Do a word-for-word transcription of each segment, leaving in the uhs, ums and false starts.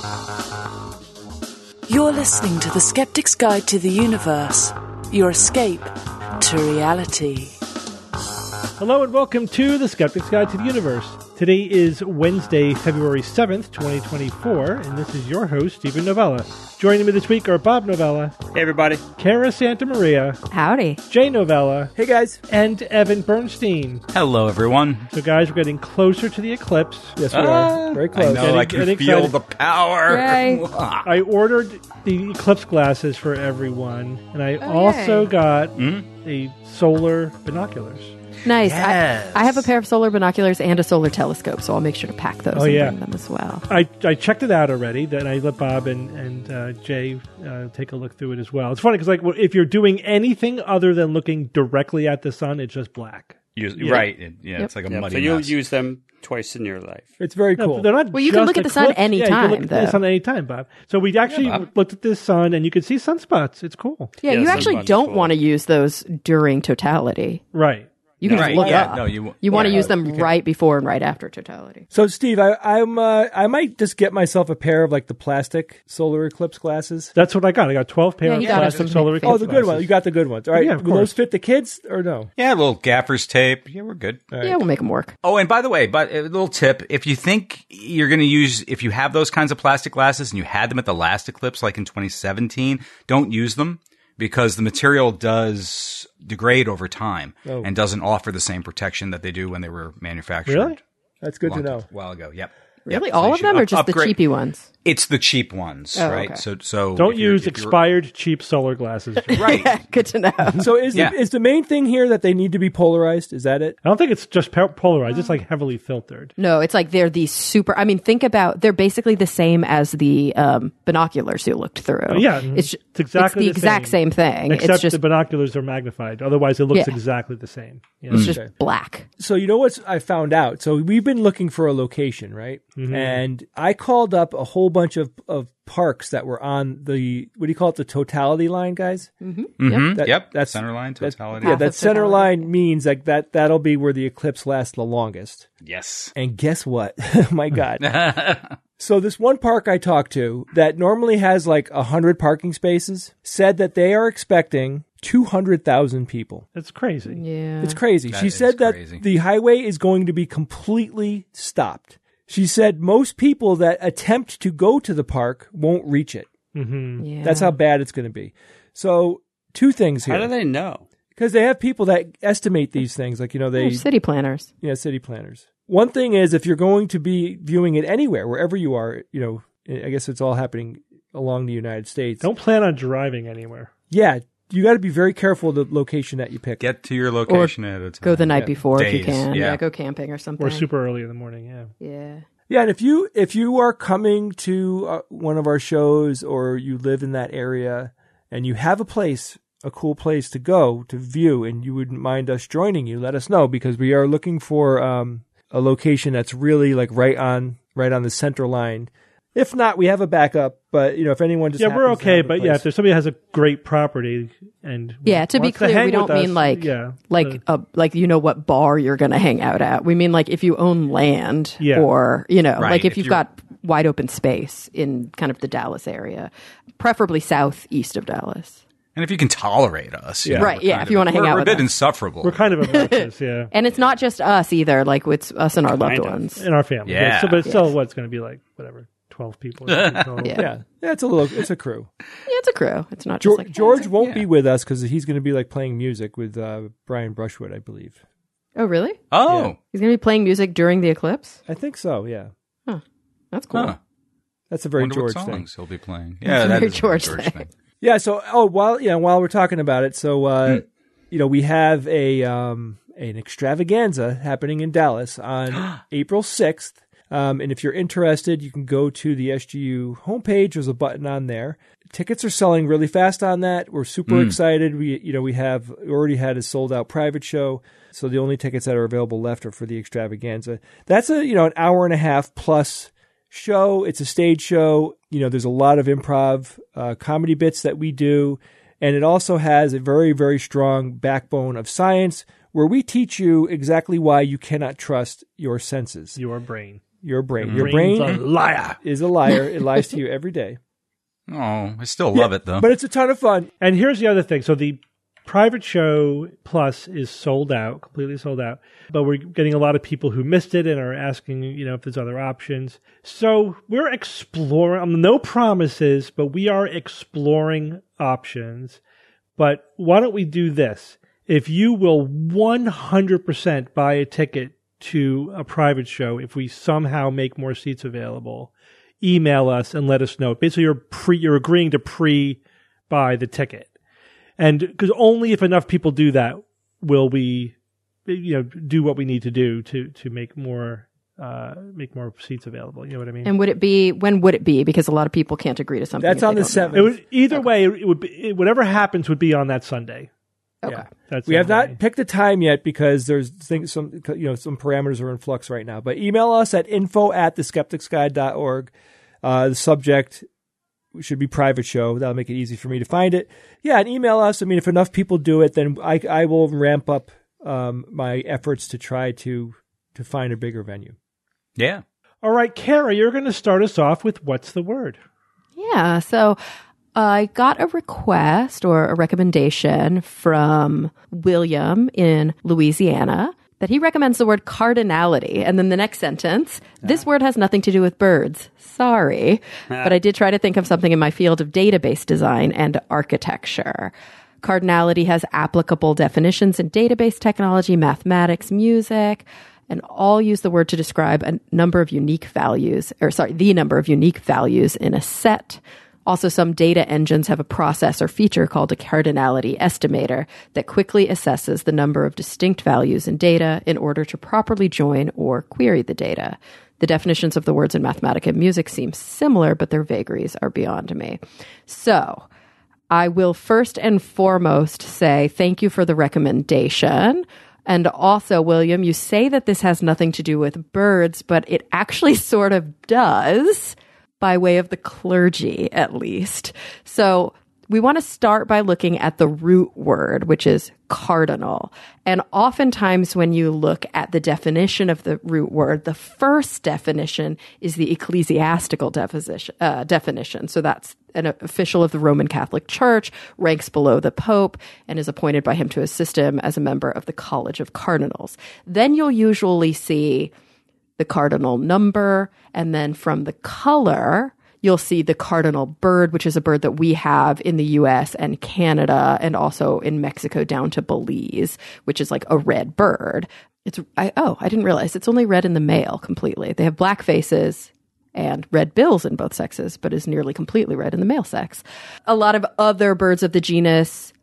You're listening to The Skeptic's Guide to the Universe, your escape to reality. Hello and welcome to The Skeptic's Guide to the Universe. Today is Wednesday, February seventh, twenty twenty-four, and this is your host, Stephen Novella. Joining me this week are Bob Novella. Hey, everybody. Kara Santa Maria. Howdy. Jay Novella. Hey, guys. And Evan Bernstein. Hello, everyone. So, guys, we're getting closer to the eclipse. Yes, we Ah, are. Very close. I know, Getting- I can getting feel excited. the power. Yay. I ordered the eclipse glasses for everyone, and I Oh, also yay. got Mm? a solar binoculars. Nice. Yes. I, I have a pair of solar binoculars and a solar telescope, so I'll make sure to pack those Oh, and yeah. bring them as well. I, I checked it out already. Then I let Bob and and uh, Jay uh, take a look through it as well. It's funny because like if you're doing anything other than looking directly at the sun, it's just black. You, Yeah. Right. It- yeah, Yep. it's like a Yeah, muddy so you'll mess. use them twice in your life. It's very No, cool. they're not Well, you can just look at the sun eclipse- yeah, you can anytime, look at the though. sun anytime, Bob. So we actually Bob. looked at this sun, and you could see sunspots. It's cool, Yeah, Yeah, you some actually bunch don't full. want to use those during totality. right? You can right. just look yeah, up. No, you, You want to Yeah, use them you can. right before and right after totality. So, Steve, I, I'm uh, I might just get myself a pair of like the plastic solar eclipse glasses. That's what I got. I got twelve pair Yeah, of you got plastic some solar fancy Oh, eclipse the good glasses. ones. You got the good ones. All right. Yeah, of Will those course. fit the kids or no? yeah, a little gaffer's tape. Yeah, we're good. All right. Yeah, we'll make them work. Oh, and by the way, but a little tip: if you think you're going to use, if you have those kinds of plastic glasses and you had them at the last eclipse, like in twenty seventeen, don't use them because the material does degrade over time Oh. and doesn't offer the same protection that they do when they were manufactured. Really? That's good a to long know. time- while ago. Yep. Really? Yep. So All you of should them or up- just the upgrade- cheapy ones? It's the cheap ones, Oh, right? okay. So, so Don't if you're- use if you're- expired cheap solar glasses. I Right. Good to know. So, is Yeah. the, is the main thing here that they need to be polarized? Is that it? don't think it's just po- polarized. It's like heavily filtered. No, it's like they're the super. I mean, think about they're basically the same as the um, binoculars you looked through. Oh, yeah, it's, ju- it's exactly it's the, the exact same. same thing. Except it's just the binoculars are magnified. Otherwise, it looks Yeah. exactly the same. You know? it's just Okay. black. So, you know what I found out? So, we've been looking for a location, right? Mm-hmm. And I called up a whole bunch of, of parks that were on the, what do you call it, the totality line, guys? Mhm. That- yep. that's- Center line, that- totality. Yeah, Path that of center totality. line means like that, that'll be where the eclipse lasts the longest. Yes. And guess what? My God. So this one park I talked to that normally has like a hundred parking spaces said that they are expecting two hundred thousand people. It's crazy. Yeah, It's crazy. That She is said crazy. that the highway is going to be completely stopped. She said most people that attempt to go to the park won't reach it. Mm-hmm. yeah. That's how bad it's going to be. So two things How do here. they know? Because they have people that estimate these things, like, you know, they, They're city planners. yeah, city planners. One thing is if you're going to be viewing it anywhere, wherever you are, you know, I guess it's all happening along the United States. Don't plan on driving anywhere. Yeah, you got to be very careful of the location that you pick. Get to your location at a time. Go the night Yeah. before if you Days, can. yeah. Yeah. Go camping or something. Or super early in the morning, yeah. Yeah. Yeah, and if you if you are coming to uh, one of our shows or you live in that area and you have a place, a cool place to go to view, and you wouldn't mind us joining you, let us know because we are looking for um, a location that's really like right on right on the center line. If not, we have a backup. But you know, if anyone just Yeah, we're happens to okay, have a but yeah, place- if there's somebody who has a great property and Yeah, to be wants clear, hang we don't with mean us, like yeah, like the- a like you know what bar you're going to hang out at. We mean like if you own land Yeah. or you know Right, like if, if you've you're- got wide open space in kind of the Dallas area, preferably southeast of Dallas. And if you can tolerate us. you Yeah. know, Right, we're yeah, kind if of- you wanna hang we're- out We're a with bit us. insufferable. we're kind of obnoxious, yeah, And it's not just us either, like it's us and our loved Kind of. ones. in our family. Yeah. So, but it's still Yes. what it's going to be like, whatever, twelve people. Or something total. Yeah. yeah, yeah, it's a little, it's a crew. Yeah, it's a crew. It's not just George, like hey, George it's a- won't yeah. be with us because he's going to be like playing music with uh, Brian Brushwood, I believe. Oh, really? Oh. He's going to be playing music during the eclipse? I think so. Yeah, That's cool. Huh. that's a very Wonder George what thing. songs he'll be playing. Yeah, a that very is a very George George thing. thing. Yeah. So, oh, while yeah, while we're talking about it, so uh, you know, we have a um, an extravaganza happening in Dallas on April sixth. Um, and if you're interested, you can go to the S G U homepage. There's a button on there. Tickets are selling really fast on that. We're super excited. We, you know, we have we already had a sold out private show. So the only tickets that are available left are for the extravaganza. That's a, you know, an hour and a half plus show. It's a stage show. You know, there's a lot of improv, uh, comedy bits that we do. And it also has a very, very strong backbone of science where we teach you exactly why you cannot trust your senses. Your brain. your brain. Your Brain's brain a liar. is a liar. It lies to you every day. Oh, I still love Yeah, it, though. But it's a ton of fun. And here's the other thing. So the Private Show Plus is sold out, completely sold out. But we're getting a lot of people who missed it and are asking, you know, if there's other options. So we're exploring, um, no promises, but we are exploring options. But why don't we do this? If you will one hundred percent buy a ticket to a private show, if we somehow make more seats available, email us and let us know. Basically, you're pre, you're agreeing to pre-buy the ticket. And because only if enough people do that will we, you know, do what we need to do to to make more uh, make more seats available. You know what I mean? And would it be, when would it be? Because a lot of people can't agree to something. That's if on they the don't know. seventh. It would, either way, it would be it, whatever happens would be on that Sunday. Okay. Yeah. That's We have Sunday. not picked a time yet because there's things, some you know some parameters are in flux right now. But email us at info at the skeptics guide dot org. Uh, the subject should be private show. That'll make it easy for me to find it. Yeah, and email us. I mean, if enough people do it, then I I will ramp up um, my efforts to try to to find a bigger venue. Yeah. All right, Kara, you're going to start us off with what's the word? Yeah. So I got a request or a recommendation from William in Louisiana that he recommends the word cardinality. And then the next sentence, this word has nothing to do with birds. Sorry. But I did try to think of something in my field of database design and architecture. Cardinality has applicable definitions in database technology, mathematics, music, and all use the word to describe a number of unique values, or sorry, the number of unique values in a set. Also, some data engines have a process or feature called a cardinality estimator that quickly assesses the number of distinct values in data in order to properly join or query the data. The definitions of the words in Mathematica and music seem similar, but their vagaries are beyond me. So, I will first and foremost say thank you for the recommendation. And also, William, you say that this has nothing to do with birds, but it actually sort of does, by way of the clergy, at least. So we want to start by looking at the root word, which is cardinal. And oftentimes when you look at the definition of the root word, the first definition is the ecclesiastical definition. Uh, definition. So that's an official of the Roman Catholic Church, ranks below the Pope, and is appointed by him to assist him as a member of the College of Cardinals. Then you'll usually see the cardinal number, and then from the color, you'll see the cardinal bird, which is a bird that we have in the U S and Canada, and also in Mexico down to Belize, which is like a red bird. It's I, oh, I didn't realize it's only red in the male completely. They have black faces and red bills in both sexes, but is nearly completely red in the male sex. A lot of other birds of the genus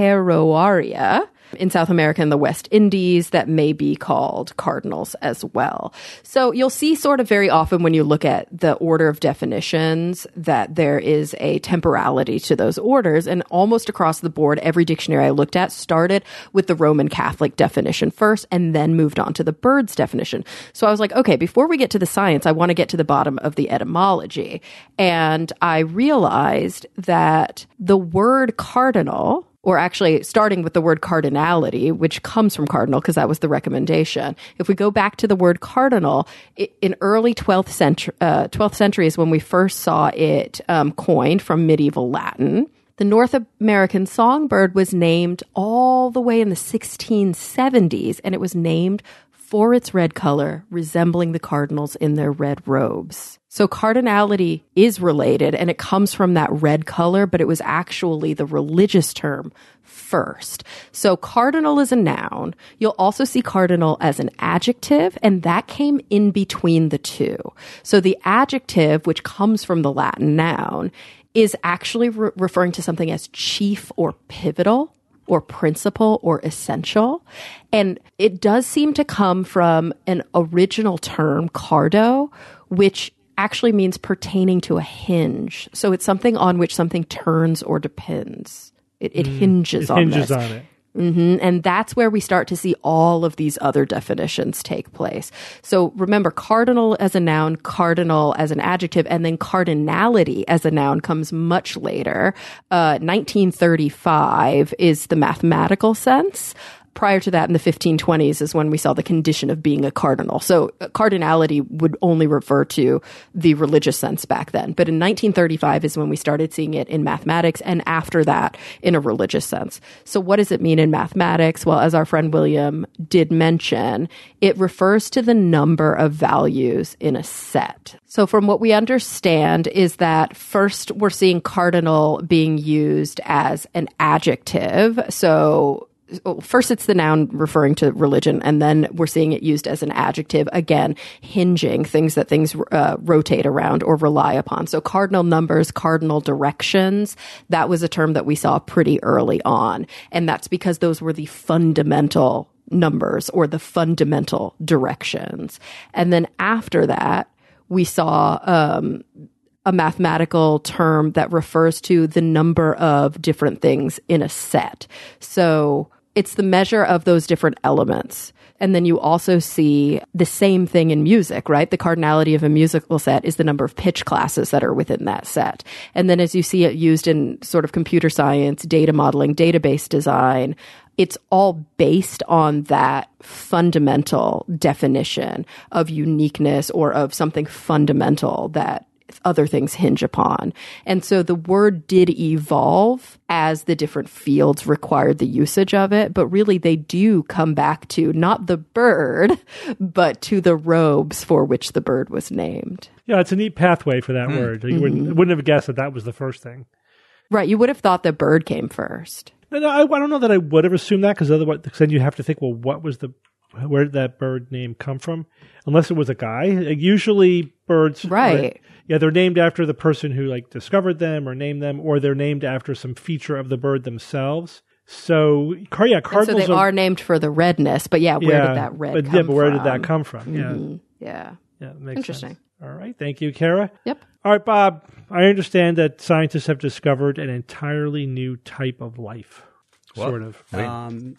Peroaria in South America and the West Indies that may be called cardinals as well. So you'll see sort of very often when you look at the order of definitions that there is a temporality to those orders. And almost across the board, every dictionary I looked at started with the Roman Catholic definition first and then moved on to the birds definition. So I was like, okay, before we get to the science, I want to get to the bottom of the etymology. And I realized that the word cardinal, or actually starting with the word cardinality, which comes from cardinal because that was the recommendation. If we go back to the word cardinal, it, in early twelfth century, uh, twelfth century is when we first saw it um, coined from medieval Latin. The North American songbird was named all the way in the sixteen seventies, and it was named for its red color, resembling the cardinals in their red robes. So cardinality is related, and it comes from that red color, but it was actually the religious term first. So cardinal is a noun. You'll also see cardinal as an adjective, and that came in between the two. So the adjective, which comes from the Latin noun, is actually re- referring to something as chief or pivotal, or principal or essential. And it does seem to come from an original term, cardo, which actually means pertaining to a hinge. So it's something on which something turns or depends. It, it hinges It on hinges this. on it. Mm-hmm. And that's where we start to see all of these other definitions take place. So remember, cardinal as a noun, cardinal as an adjective, and then cardinality as a noun comes much later. Uh, nineteen thirty-five is the mathematical sense prior to that, in the fifteen twenties, is when we saw the condition of being a cardinal. So uh, cardinality would only refer to the religious sense back then. But in nineteen thirty-five is when we started seeing it in mathematics, and after that, in a religious sense. So what does it mean in mathematics? Well, as our friend William did mention, it refers to the number of values in a set. So from what we understand is that first we're seeing cardinal being used as an adjective. So first it's the noun referring to religion, and then we're seeing it used as an adjective, again, hinging, things that things uh, rotate around or rely upon. So cardinal numbers, cardinal directions, that was a term that we saw pretty early on. And that's because those were the fundamental numbers or the fundamental directions. And then after that, we saw um, a mathematical term that refers to the number of different things in a set. So it's the measure of those different elements. And then you also see the same thing in music, right? The cardinality of a musical set is the number of pitch classes that are within that set. And then as you see it used in sort of computer science, data modeling, database design, it's all based on that fundamental definition of uniqueness or of something fundamental that other things hinge upon. And so the word did evolve as the different fields required the usage of it, but really they do come back to not the bird, but to the robes for which the bird was named. Yeah, it's a neat pathway for that mm. word. You mm-hmm. wouldn't, wouldn't have guessed that that was the first thing. Right. You would have thought the bird came first. No, I, I don't know that I would have assumed that, because otherwise, because then you have to think, well, what was the, where did that bird name come from? Unless it was a guy. Like, usually birds, right? Are, yeah, they're named after the person who like discovered them or named them, or they're named after some feature of the bird themselves. So, car, yeah, cardinals. And so they are, are named for the redness, but yeah, where yeah, did that red but, come yeah, but where from? did that come from? Mm-hmm. Yeah, yeah, yeah, it makes interesting. Sense. All right, thank you, Kara. Yep. All right, Bob. I understand that scientists have discovered an entirely new type of life. What? Sort of. Um,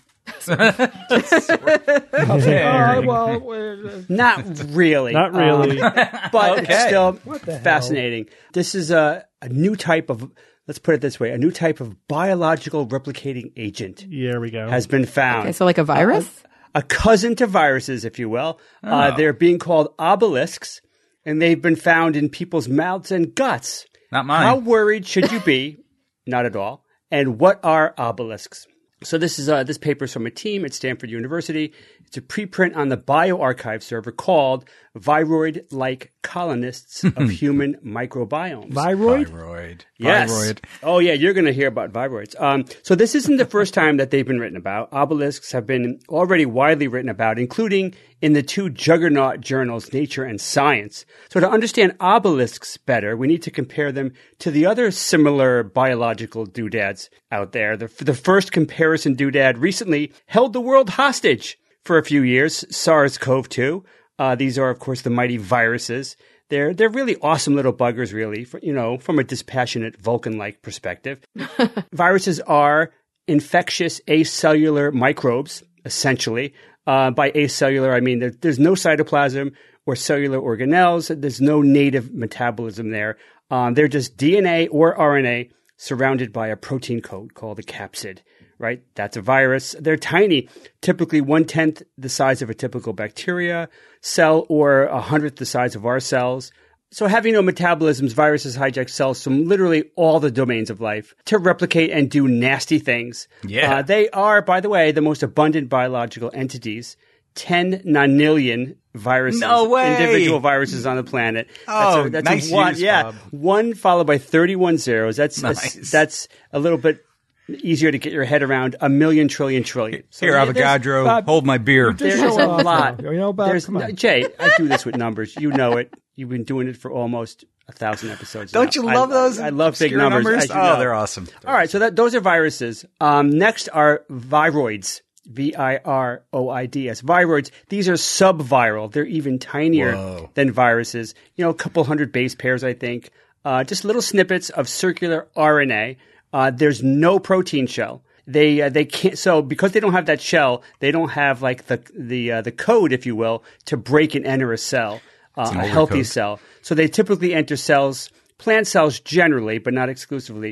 okay. uh, well, uh, not really. Not really. Um, but Okay. it's still What the hell? fascinating. This is a, a new type of, let's put it this way, a new type of biological replicating agent There we go. has been found. Okay, so like a virus? A cousin to viruses, if you will. Uh, they're being called obelisks, and they've been found in people's mouths and guts. Not mine. How worried should you be? Not at all. And what are obelisks? So this is uh, this paper is from a team at Stanford University. It's a preprint on the bioRxiv server called Viroid-like Colonists of Human Microbiomes. Viroid? Viroid. Yes. Viroid. Oh, yeah, you're going to hear about viroids. Um, so this isn't the first time that they've been written about. Obelisks have been already widely written about, including in the two juggernaut journals, Nature and Science. So to understand obelisks better, we need to compare them to the other similar biological doodads out there. The, the first comparison doodad recently held the world hostage for a few years, SARS-C o V two. Uh, these are, of course, the mighty viruses. They're they're really awesome little buggers, really, for, you know, from a dispassionate Vulcan-like perspective. Viruses are infectious acellular microbes, essentially. Uh, by acellular, I mean there, there's no cytoplasm or cellular organelles. There's no native metabolism there. Um, they're just D N A or R N A surrounded by a protein coat called a capsid. Right? That's a virus. They're tiny, typically one-tenth the size of a typical bacteria cell or a hundredth the size of our cells. So having no metabolisms, viruses hijack cells from literally all the domains of life to replicate and do nasty things. Yeah. Uh, they are, by the way, the most abundant biological entities. ten nonillion viruses. No way. Individual viruses on the planet. Oh, that's a, that's nice a one, use, yeah, Bob. one followed by thirty-one zeros. That's Nice. a, that's a little bit easier to get your head around. A million trillion trillion. So Here, there's- Avogadro, Bob, hold my beer. There's Show a off, lot. though. You know, Bob, There's, come on. Jay, I do this with numbers. You know it. You've been doing it for almost a thousand episodes. Don't now. you love I, those? I love big obscure numbers. as you Oh, know. they're awesome. All right, so that those are viruses. Um, next are viroids. V I R O I D S. Viroids. These are subviral. They're even tinier Whoa. than viruses. You know, a couple hundred base pairs, I think. Uh, just little snippets of circular R N A. Uh, there's no protein shell. They uh, they can't. So because they don't have that shell, they don't have like the the uh, the code, if you will, to break and enter a cell, uh, an a older healthy code. cell. So they typically enter cells, plant cells generally, but not exclusively,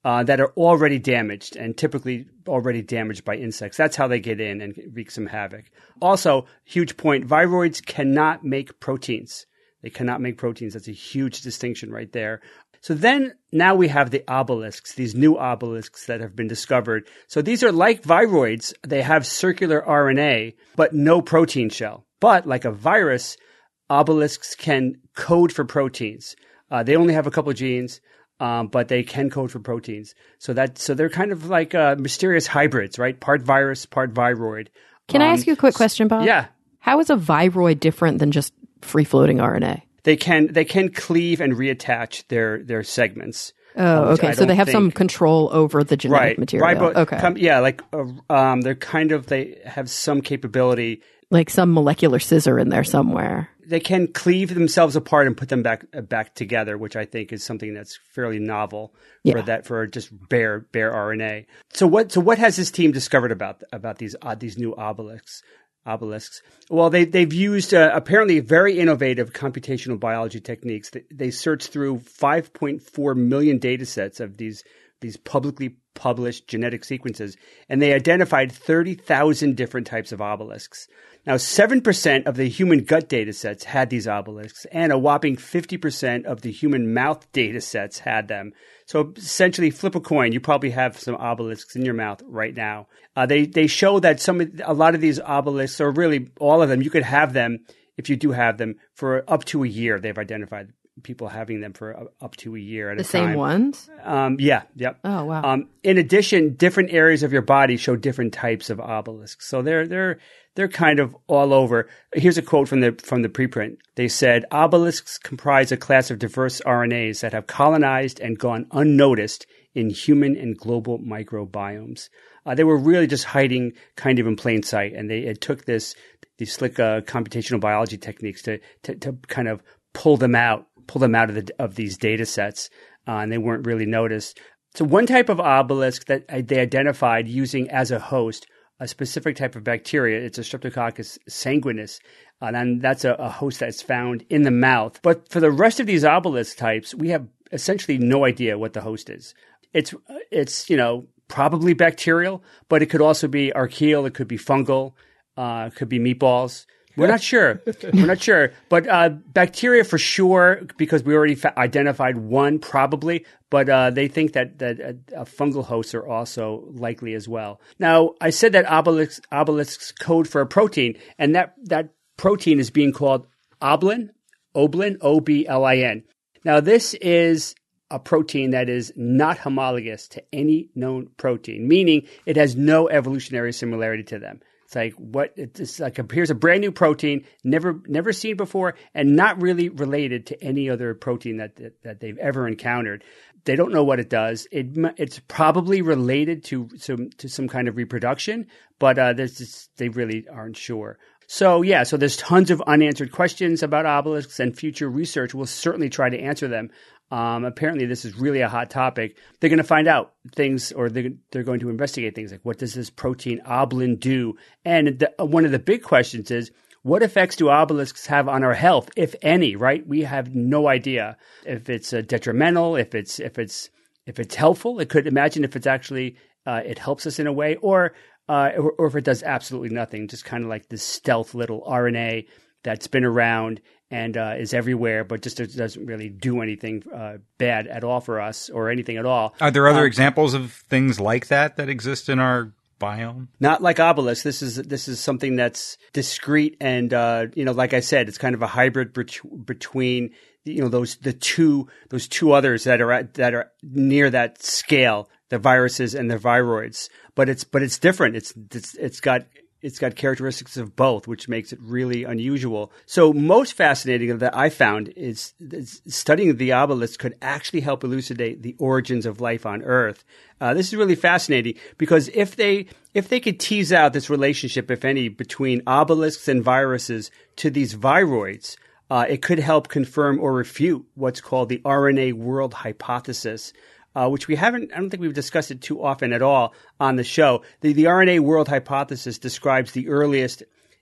uh, that are already damaged and typically already damaged by insects. That's how they get in and wreak some havoc. Also, huge point, viroids cannot make proteins. They cannot make proteins. That's a huge distinction right there. So then now we have the obelisks, these new obelisks that have been discovered. So these are like viroids. They have circular R N A, but no protein shell. But like a virus, obelisks can code for proteins. Uh, they only have a couple of genes, um, but they can code for proteins. So that so they're kind of like uh, mysterious hybrids, right? Part virus, part viroid. Can um, I ask you a quick question, Bob? Yeah. How is a viroid different than just free-floating R N A? They can they can cleave and reattach their their segments. Oh, uh, okay. So they have some think, control over the genetic right, material. Right, but okay. Com- yeah, like uh, um, they're kind of they have some capability. Like some molecular scissor in there somewhere. They can cleave themselves apart and put them back uh, back together, which I think is something that's fairly novel yeah. for that for just bare bare R N A. So what so what has this team discovered about about these uh, these new obelisks? Obelisks. Well, they, they've used uh, apparently very innovative computational biology techniques. They, they searched through five point four million data sets of these, these publicly published genetic sequences, and they identified thirty thousand different types of obelisks. Now, seven percent of the human gut data sets had these obelisks, and a whopping fifty percent of the human mouth data sets had them. So essentially, flip a coin. You probably have some obelisks in your mouth right now. Uh, they they show that some of, a lot of these obelisks, or really all of them, you could have them if you do have them for up to a year. They've identified people having them for uh, up to a year at the a time. The same ones? Um, yeah. Yep. Oh wow. Um, in addition, different areas of your body show different types of obelisks. So they're they're they're kind of all over. Here's a quote from the from the preprint. They said, obelisks comprise a class of diverse R N As that have colonized and gone unnoticed in human and global microbiomes. Uh, they were really just hiding kind of in plain sight, and they it took this these slick uh, computational biology techniques to, to to kind of pull them out, pull them out of the of these data sets, uh, and they weren't really noticed. So one type of obelisk that they identified using as a host a specific type of bacteria. It's a Streptococcus sanguinis, uh, and that's a, a host that's found in the mouth. But for the rest of these obelisk types, we have essentially no idea what the host is. It's it's you know probably bacterial, but it could also be archaeal. It could be fungal. Uh, it could be meatballs. We're not sure. We're not sure. But uh, bacteria for sure, because we already fa- identified one probably, but uh, they think that, that uh, uh, fungal hosts are also likely as well. Now, I said that obelisks, obelisks code for a protein, and that, that protein is being called oblin, oblin, O B L I N. Now, this is a protein that is not homologous to any known protein, meaning it has no evolutionary similarity to them. It's like what it's like. Here's a brand new protein, never never seen before, and not really related to any other protein that that, that they've ever encountered. They don't know what it does. It it's probably related to some to some kind of reproduction, but uh, there's just, they really aren't sure. So yeah, so there's tons of unanswered questions about obelisks, and future research will certainly try to answer them. Um, apparently, this is really a hot topic. They're going to find out things, or they're, they're going to investigate things like, what does this protein oblin do? And the, one of the big questions is, what effects do obelisks have on our health, if any? Right? We have no idea if it's uh, detrimental, if it's if it's if it's helpful. It could imagine if it's actually uh, it helps us in a way, or uh, or, or if it does absolutely nothing, just kind of like this stealth little R N A that's been around and uh, is everywhere, but just doesn't really do anything uh, bad at all for us, or anything at all. Are there other um, examples of things like that that exist in our biome? Not like obelisks. This is this is something that's discrete, and uh, you know, like I said, it's kind of a hybrid bet- between you know those the two those two others that are at, that are near that scale, the viruses and the viroids. But it's but it's different. It's it's it's got It's got characteristics of both, which makes it really unusual. So most fascinating that I found is, is studying the obelisks could actually help elucidate the origins of life on Earth. Uh, this is really fascinating because if they if they could tease out this relationship, if any, between obelisks and viruses to these viroids, uh, it could help confirm or refute what's called the R N A world hypothesis. Uh, which we haven't, I don't think we've discussed it too often at all on the show. The, the R N A world hypothesis describes the earliest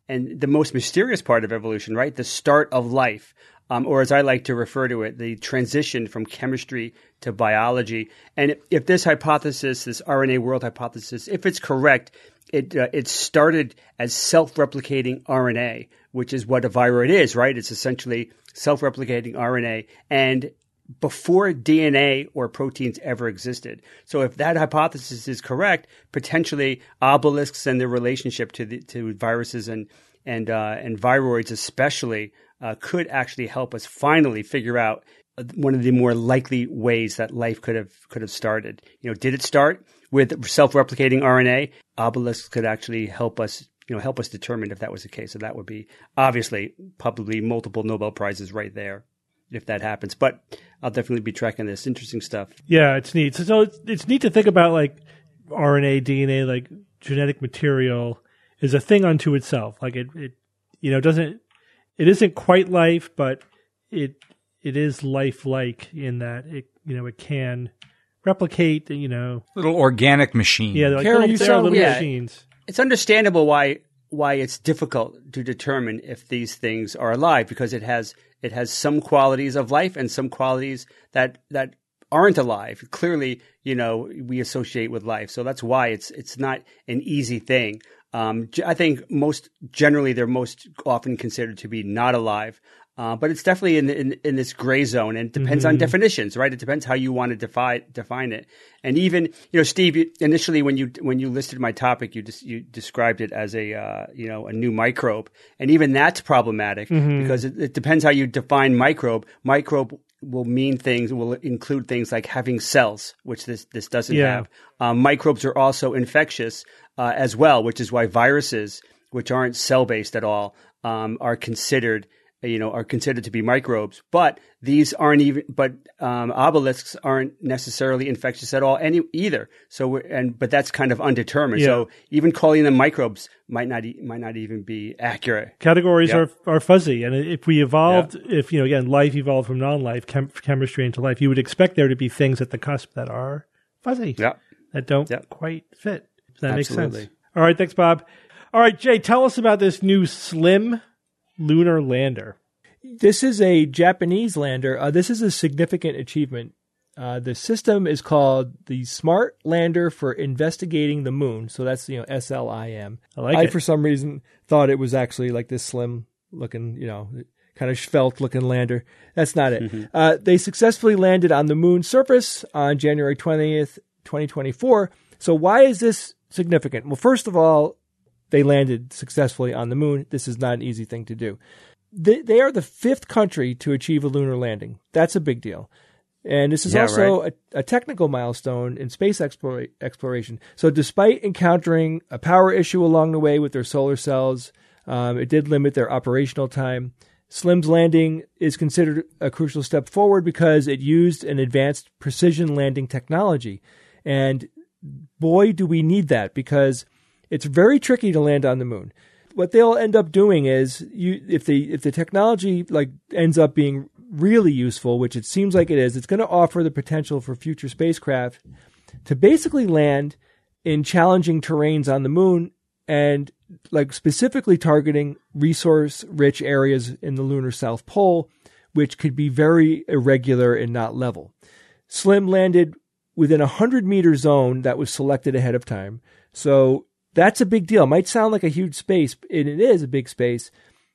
and the most mysterious part of evolution, right? The start of life, um, or as I like to refer to it, the transition from chemistry to biology. And if this hypothesis, this R N A world hypothesis, if it's correct, it uh, it started as self-replicating R N A, which is what a viroid is, right? It's essentially self-replicating R N A, and before D N A or proteins ever existed. So if that hypothesis is correct, potentially obelisks and their relationship to the, to viruses and and uh, and viroids especially uh, could actually help us finally figure out one of the more likely ways that life could have could have started. You know, did it start with self-replicating R N A? Obelisks could actually help us, you know, help us determine if that was the case. So that would be obviously probably multiple Nobel Prizes right there if that happens. But I'll definitely be tracking this. Interesting stuff. Yeah, it's neat. So, so it's, it's neat to think about like R N A, D N A, like genetic material is a thing unto itself. Like it, it, you know, doesn't, it isn't quite life, but it, it is life-like in that it, you know, it can replicate, you know. Little organic machine. Yeah, they're like Karen, little, you they're sound- little yeah. machines. It's understandable why why it's difficult to determine if these things are alive, because it has it has some qualities of life and some qualities that that aren't alive. Clearly, you know, we associate with life, so that's why it's it's not an easy thing. Um, I think most generally they're most often considered to be not alive. Uh, but it's definitely in, in in this gray zone, and it depends mm-hmm. on definitions, right? It depends how you want to define define it. And even, you know, Steve, you, initially when you when you listed my topic, you just you described it as a uh, you know a new microbe, and even that's problematic mm-hmm. because it, it depends how you define microbe. Microbe will mean things will include things like having cells, which this this doesn't yeah. have. Um, microbes are also infectious uh, as well, which is why viruses, which aren't cell based at all, um, are considered. You know, are considered to be microbes, but these aren't even. But um, obelisks aren't necessarily infectious at all, any either. So, we're, and but that's kind of undetermined. Yeah. So, even calling them microbes might not e- might not even be accurate. Categories Yep. are are fuzzy, and if we evolved, Yep. if you know, again, life evolved from non-life, chem- chemistry into life, you would expect there to be things at the cusp that are fuzzy, Yeah, that don't Yep. quite fit. That Absolutely. makes sense. All right, thanks, Bob. All right, Jay, tell us about this new SLIM lunar lander. This is a Japanese lander. Uh, this is a significant achievement. Uh, the system is called the Smart Lander for Investigating the Moon. So that's, you know, S L I M. I like I, it. for some reason, thought it was actually like this slim looking, you know, kind of svelte looking lander. That's not it. Mm-hmm. Uh, they successfully landed on the moon's surface on January twentieth, twenty twenty-four. So why is this significant? Well, first of all, they landed successfully on the moon. This is not an easy thing to do. They, they are the fifth country to achieve a lunar landing. That's a big deal. And this is Yeah, also right. a, a technical milestone in space explora- exploration. So despite encountering a power issue along the way with their solar cells, um, it did limit their operational time. SLIM's landing is considered a crucial step forward because it used an advanced precision landing technology. And boy, do we need that, because it's very tricky to land on the moon. What they'll end up doing is, you if the if the technology like ends up being really useful, which it seems like it is, it's going to offer the potential for future spacecraft to basically land in challenging terrains on the moon, and like specifically targeting resource-rich areas in the lunar South Pole, which could be very irregular and not level. SLIM landed within a hundred meter zone that was selected ahead of time, so that's a big deal. It might sound like a huge space, and it is a big space,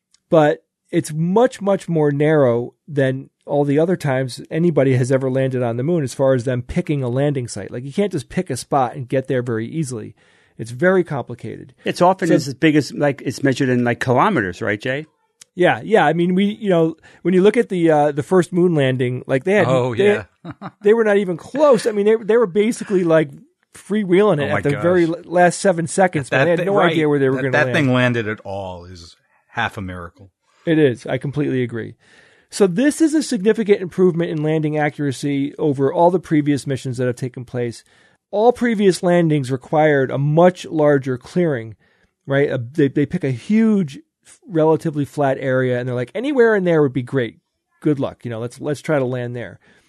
but it's much, much more narrow than all the other times anybody has ever landed on the moon as far as them picking a landing site. Like, you can't just pick a spot and get there very easily. It's very complicated. It's often So- as big as like it's measured in like kilometers, right, Jay? Yeah, yeah. I mean, we, you know, when you look at the uh, the first moon landing, like they had, Oh, they, yeah. they were not even close. I mean, they they were basically like freewheeling it Oh my at the gosh. very last seven seconds. Man. They had thi- no right. idea where they were That- going to That land. thing landed at all is half a miracle. It is. I completely agree. So this is a significant improvement in landing accuracy over all the previous missions that have taken place. All previous landings required a much larger clearing, right? A, they, they pick a huge, relatively flat area, and they're like, anywhere in there would be great. Good luck. You know, let's let's try to land there.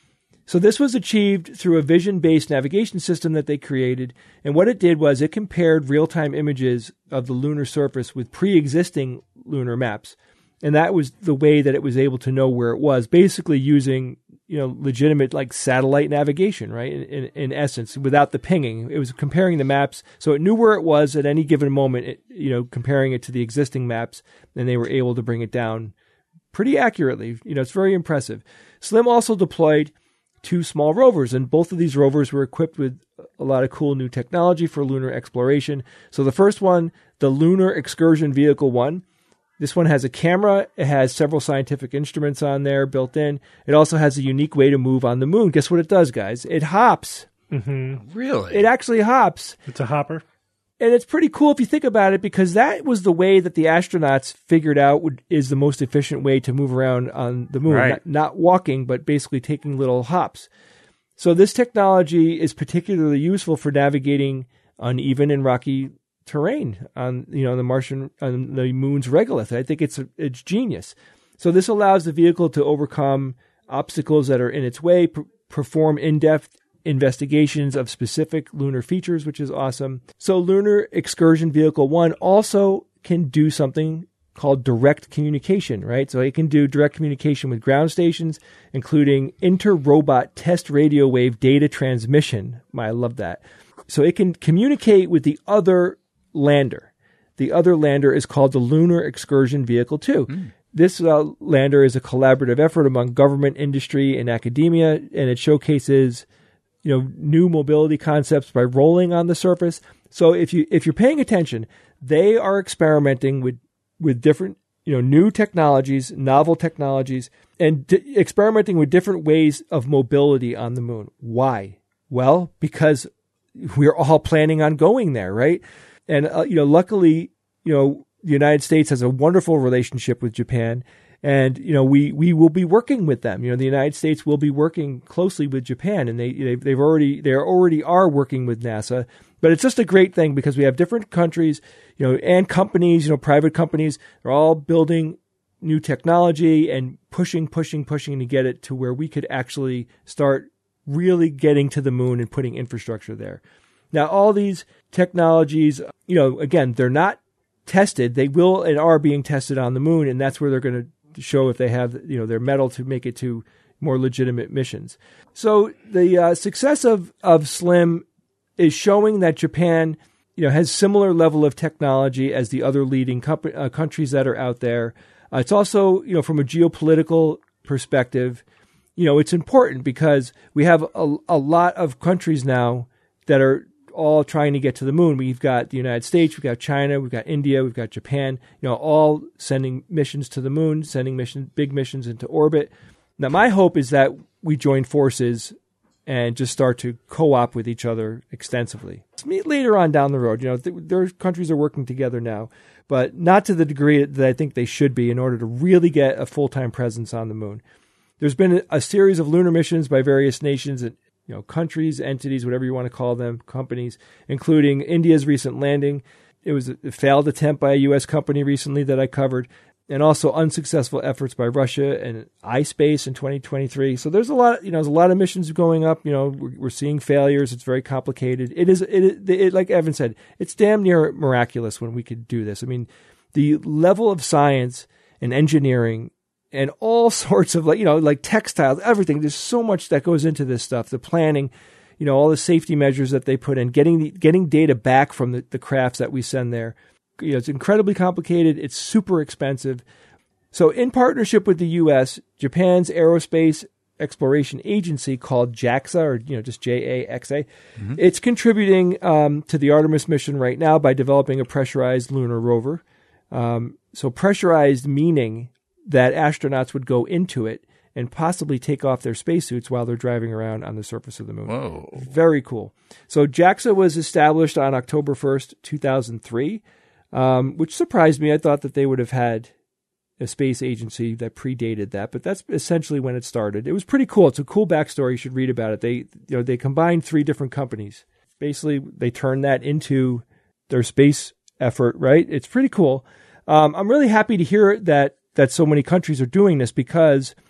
So this was achieved through a vision-based navigation system that they created. And what it did was it compared real-time images of the lunar surface with pre-existing lunar maps. And that was the way that it was able to know where it was, basically using, you know, legitimate like satellite navigation, right? In, in, in essence, without the pinging. It was comparing the maps. So it knew where it was at any given moment, it, you know, comparing it to the existing maps. And they were able to bring it down pretty accurately. You know, it's very impressive. SLIM also deployed two small rovers, and both of these rovers were equipped with a lot of cool new technology for lunar exploration. So the first one, the Lunar Excursion Vehicle one, this one has a camera. It has several scientific instruments on there built in. It also has a unique way to move on the moon. Guess what it does, guys? It hops. Mm-hmm. Really? It actually hops. It's a hopper. And it's pretty cool if you think about it, because that was the way that the astronauts figured out would, is the most efficient way to move around on the moon. Right. Not, not walking, but basically taking little hops. So this technology is particularly useful for navigating uneven and rocky terrain on, you know, the Martian, on the moon's regolith. I think it's, it's genius. So this allows the vehicle to overcome obstacles that are in its way, pr- perform in-depth investigations of specific lunar features, which is awesome. So Lunar Excursion Vehicle one also can do something called direct communication, right? So it can do direct communication with ground stations, including inter-robot test radio wave data transmission. I love that. So it can communicate with the other lander. The other lander is called the Lunar Excursion Vehicle two. Mm. This uh, lander is a collaborative effort among government, industry, and academia, and it showcases, you know, new mobility concepts by rolling on the surface. So if you if you're paying attention, they are experimenting with with different, you know, new technologies, novel technologies, and d- experimenting with different ways of mobility on the moon. Why? Well, because we're all planning on going there, right? And uh, you know, luckily, you know, the United States has a wonderful relationship with Japan. And, you know, we, we will be working with them. You know, the United States will be working closely with Japan, and they, they've, they've already, they already are working with NASA. But it's just a great thing because we have different countries, you know, and companies, you know, private companies, they're all building new technology and pushing, pushing, pushing to get it to where we could actually start really getting to the moon and putting infrastructure there. Now, all these technologies, you know, again, they're not tested. They will and are being tested on the moon, and that's where they're going to show if they have, you know, their metal to make it to more legitimate missions. So the uh, success of, of SLIM is showing that Japan, you know, has similar level of technology as the other leading co- uh, countries that are out there. Uh, it's also, you know, from a geopolitical perspective, you know, it's important because we have a, a lot of countries now that are all trying to get to the moon. We've got the United States, we've got China, we've got India, we've got Japan, you know, all sending missions to the moon, sending mission, big missions into orbit. Now, my hope is that we join forces and just start to co-op with each other extensively. Later on down the road, you know, th- their countries are working together now, but not to the degree that I think they should be in order to really get a full-time presence on the moon. There's been a series of lunar missions by various nations and, you know, countries, entities, whatever you want to call them, companies, including India's recent landing. It was a failed attempt by a U S company recently that I covered, and also unsuccessful efforts by Russia and iSpace in twenty twenty-three. So there's a lot, you know, there's a lot of missions going up. You know, we're, we're seeing failures. It's very complicated. It is, it, it, it, like Evan said, it's damn near miraculous when we could do this. I mean, the level of science and engineering and all sorts of, like, you know, like textiles, everything. There's so much that goes into this stuff. The planning, you know, all the safety measures that they put in, getting the, getting data back from the, the crafts that we send there. You know, it's incredibly complicated. It's super expensive. So in partnership with the U S, Japan's Aerospace Exploration Agency, called JAXA, or, you know, just J A X A, mm-hmm. it's contributing um, to the Artemis mission right now by developing a pressurized lunar rover. Um, so pressurized meaning that astronauts would go into it and possibly take off their spacesuits while they're driving around on the surface of the moon. Whoa. Very cool. So JAXA was established on October first, two thousand three, um, which surprised me. I thought that they would have had a space agency that predated that, but that's essentially when it started. It was pretty cool. It's a cool backstory. You should read about it. They, you know, they combined three different companies. Basically, they turned that into their space effort, right? It's pretty cool. Um, I'm really happy to hear that that so many countries are doing this, because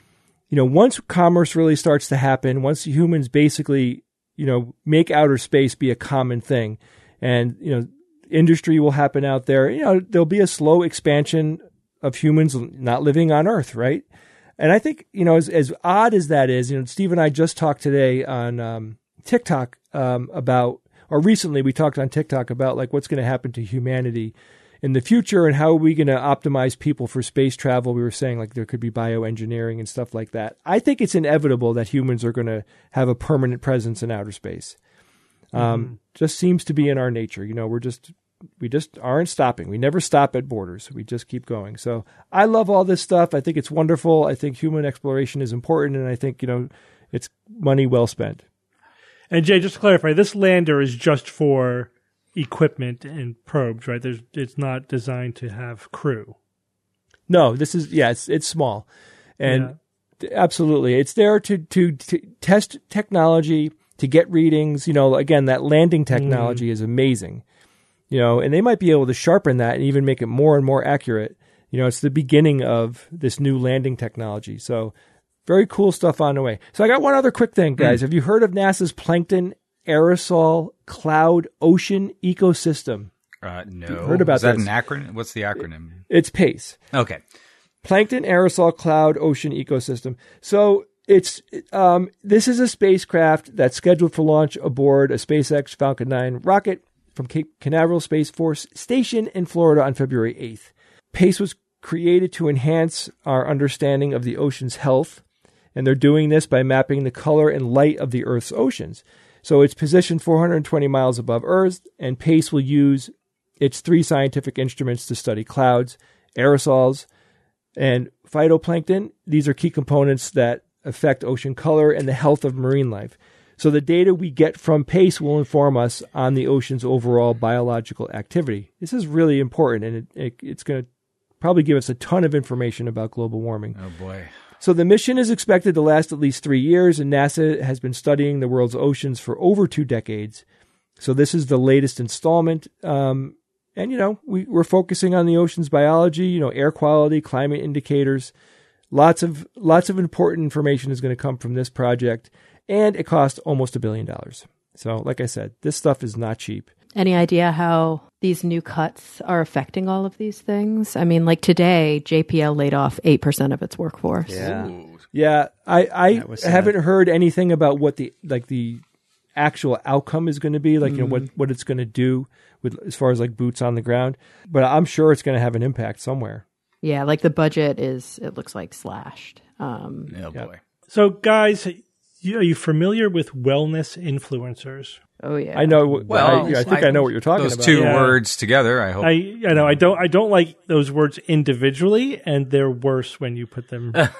you know, once commerce really starts to happen, once humans basically, you know, make outer space be a common thing, and, you know, industry will happen out there, you know, there'll be a slow expansion of humans not living on Earth, right? And I think, you know, as, as odd as that is, you know, Steve and I just talked today on um, TikTok um, about, or recently we talked on TikTok about like what's going to happen to humanity in the future and how are we going to optimize people for space travel. We were saying like there could be bioengineering and stuff like that. I think it's inevitable that humans are going to have a permanent presence in outer space. Um, mm-hmm. Just seems to be in our nature. You know, we're just, we just aren't stopping. We never stop at borders. We just keep going. So I love all this stuff. I think it's wonderful. I think human exploration is important. And I think, you know, it's money well spent. And Jay, just to clarify, this lander is just for equipment and probes, right? There's, it's not designed to have crew. No, this is, yeah, it's, it's small. And yeah. Absolutely. It's there to, to, to test technology, to get readings. You know, again, that landing technology mm. is amazing. You know, and they might be able to sharpen that and even make it more and more accurate. You know, it's the beginning of this new landing technology. So very cool stuff on the way. So I got one other quick thing, guys. Mm. Have you heard of NASA's Plankton Aerosol Cloud Ocean Ecosystem? Uh, no. You've heard about Is that this? an acronym? What's the acronym? It's PACE. Okay. Plankton Aerosol Cloud Ocean Ecosystem. So it's um, this is a spacecraft that's scheduled for launch aboard a SpaceX Falcon nine rocket from Cape Canaveral Space Force Station in Florida on February eighth. PACE was created to enhance our understanding of the ocean's health, and they're doing this by mapping the color and light of the Earth's oceans. So it's positioned four hundred twenty miles above Earth, and PACE will use its three scientific instruments to study clouds, aerosols, and phytoplankton. These are key components that affect ocean color and the health of marine life. So the data we get from PACE will inform us on the ocean's overall biological activity. This is really important, and it, it, it's going to probably give us a ton of information about global warming. Oh, boy. So the mission is expected to last at least three years, and NASA has been studying the world's oceans for over two decades. So this is the latest installment. Um, and, you know, we, we're focusing on the ocean's biology, you know, air quality, climate indicators. Lots of lots of important information is going to come from this project. And it cost almost a billion dollars. So, like I said, this stuff is not cheap. Any idea how these new cuts are affecting all of these things? I mean, like today, J P L laid off eight percent of its workforce. Yeah. Yeah. I, I haven't heard anything about what the, like the actual outcome is going to be, like, mm-hmm. you know, what, what it's going to do with, as far as like boots on the ground. But I'm sure it's going to have an impact somewhere. Yeah. Like the budget is, it looks like slashed. Um, oh, yeah. boy. So, guys, are you familiar with wellness influencers? Oh yeah, I know. Well, I, I think I, I know what you're talking those about. two Yeah. words together. I hope. I, I know I don't I don't like those words individually, and they're worse when you put them. Oh,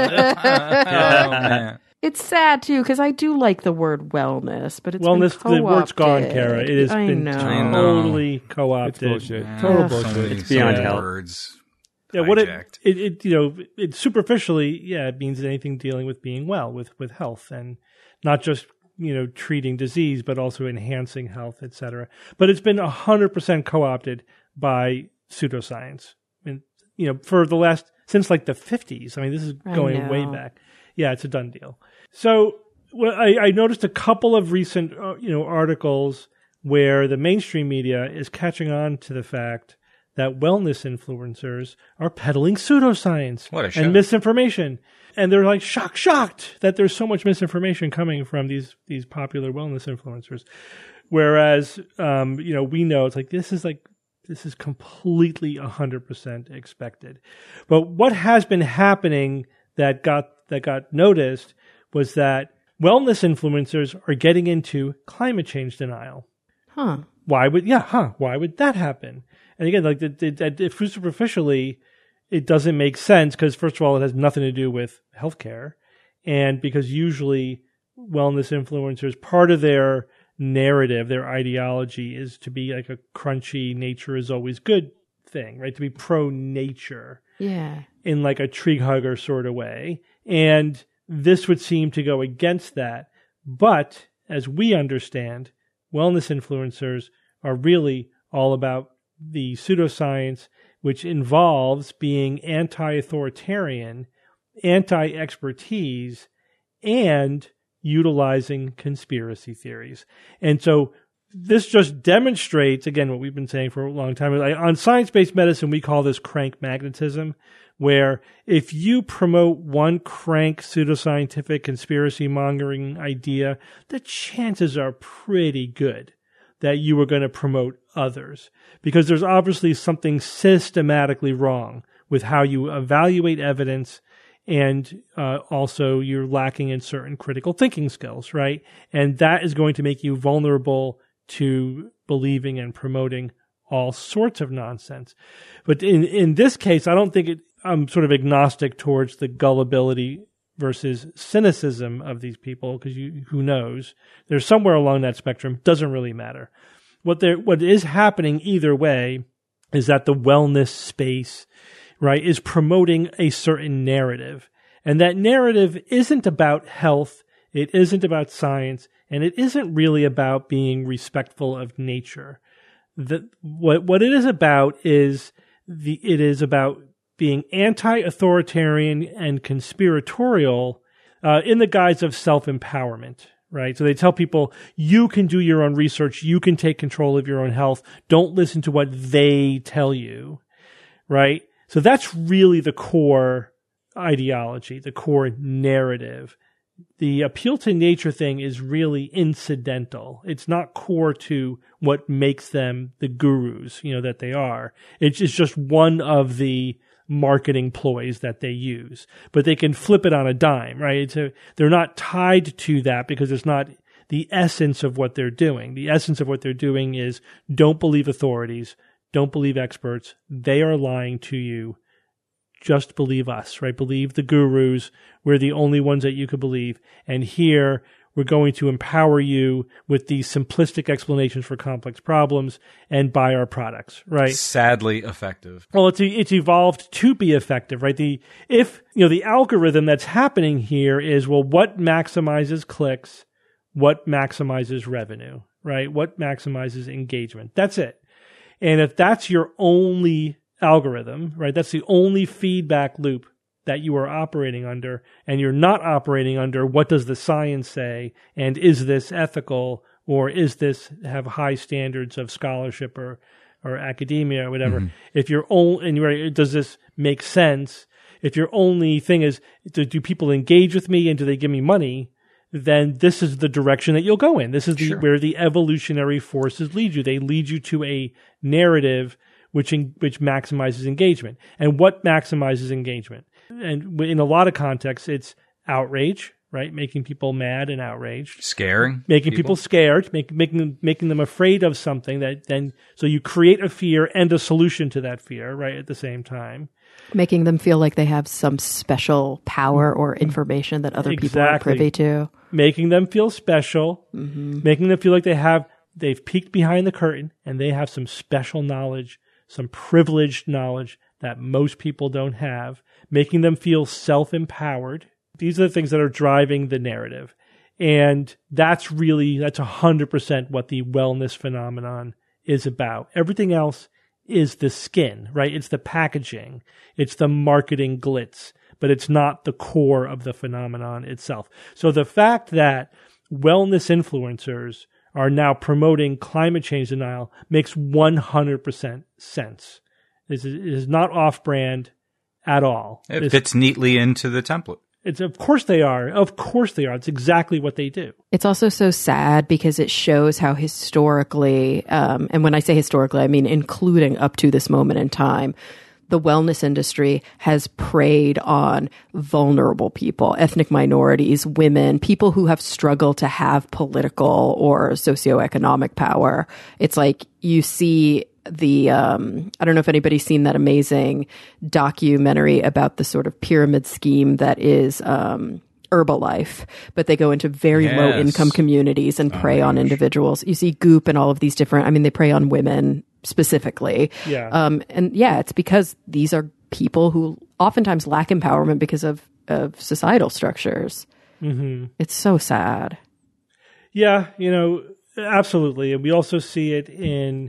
man. it's sad too because I do like the word wellness, but it's Wellness, been the word's gone, co-opted. Kara. It has I been know. I know. totally It's co-opted. bullshit. Yeah. Total Ugh. So bullshit. many- It's beyond so many help. words. Yeah, what it, hijacked. it it you know it superficially yeah it means anything dealing with being well with with health and not just you know treating disease but also enhancing health, et cetera. But it's been a hundred percent co-opted by pseudoscience, and you know for the last since like the fifties. I mean, this is I going know. way back. Yeah, it's a done deal. So well, I, I noticed a couple of recent uh, you know articles where the mainstream media is catching on to the fact that wellness influencers are peddling pseudoscience What a show. and misinformation. And they're like shocked, shocked that there's so much misinformation coming from these these popular wellness influencers. Whereas, um, you know, we know it's like this is like this is completely one hundred percent expected. But what has been happening that got that got noticed was that wellness influencers are getting into climate change denial. Huh. Why would yeah, huh? Why would that happen? And again, like the, the, the, superficially, it doesn't make sense because first of all, it has nothing to do with healthcare, and because usually wellness influencers, part of their narrative, their ideology, is to be like a crunchy nature is always good thing, right? To be pro nature, Yeah. in like a tree hugger sort of way, and this would seem to go against that. But as we understand, wellness influencers are really all about the pseudoscience, which involves being anti-authoritarian anti-expertise and utilizing conspiracy theories. And so this just demonstrates, again, what we've been saying for a long time. Like, on science-based medicine, we call this crank magnetism, where if you promote one crank pseudoscientific conspiracy mongering idea, the chances are pretty good that you are going to promote others, because there's obviously something systematically wrong with how you evaluate evidence, and uh, also you're lacking in certain critical thinking skills, right? And that is going to make you vulnerable to believing and promoting all sorts of nonsense. But in, in this case, I don't think it, I'm sort of agnostic towards the gullibility versus cynicism of these people, because you, who knows? They're somewhere along that spectrum. Doesn't really matter. What there, what is happening either way is that the wellness space, right, is promoting a certain narrative. And that narrative isn't about health. It isn't about science. And it isn't really about being respectful of nature. The, what, what it is about is the, it is about being anti-authoritarian and conspiratorial uh, in the guise of self-empowerment, right? So they tell people, you can do your own research, you can take control of your own health, don't listen to what they tell you, right? So that's really the core ideology, the core narrative. The appeal to nature thing is really incidental. It's not core to what makes them the gurus, you know, that they are. It's, it's just one of the marketing ploys that they use, but they can flip it on a dime, right? It's a, they're not tied to that because it's not the essence of what they're doing. The essence of what they're doing is don't believe authorities, don't believe experts. They are lying to you. Just believe us, right? Believe the gurus. We're the only ones that you could believe. And here we're going to empower you with these simplistic explanations for complex problems and buy our products, right? Sadly effective. Well, it's it's evolved to be effective, right? The if you know the algorithm that's happening here is, well, what maximizes clicks, what maximizes revenue, right? What maximizes engagement? That's it. And if that's your only algorithm, right? That's the only feedback loop that you are operating under, and you're not operating under what does the science say, and is this ethical, or is this have high standards of scholarship or or academia or whatever. Mm-hmm. If you're only, and you're, does this make sense? If your only thing is, do, do people engage with me and do they give me money? Then this is the direction that you'll go in. This is the, sure. where the evolutionary forces lead you. They lead you to a narrative which in, which maximizes engagement. And what maximizes engagement? And in a lot of contexts, it's outrage, right? Making people mad and outraged. Scaring. Making people, people scared, make, making them, making them afraid of something that then, so you create a fear and a solution to that fear, right, at the same time. Making them feel like they have some special power or information that other exactly. people are privy to. Making them feel special, mm-hmm. making them feel like they have, they've peeked behind the curtain and they have some special knowledge, some privileged knowledge that most people don't have, making them feel self-empowered. These are the things that are driving the narrative. And that's really, that's one hundred percent what the wellness phenomenon is about. Everything else is the skin, right? It's the packaging. It's the marketing glitz, but it's not the core of the phenomenon itself. So the fact that wellness influencers are now promoting climate change denial makes one hundred percent sense. It is not off-brand at all. It it's, fits neatly into the template. It's of course they are. Of course they are. It's exactly what they do. It's also so sad because it shows how historically, um, and when I say historically, I mean including up to this moment in time, the wellness industry has preyed on vulnerable people, ethnic minorities, women, people who have struggled to have political or socioeconomic power. It's like you see the, um, I don't know if anybody's seen that amazing documentary about the sort of pyramid scheme that is um, Herbalife, but they go into very yes. low income communities and prey oh on gosh. individuals. You see Goop and all of these different, I mean, they prey on women specifically. Yeah. Um, and yeah, it's because these are people who oftentimes lack empowerment because of, of societal structures. Mm-hmm. It's so sad. Yeah, you know, absolutely. And we also see it in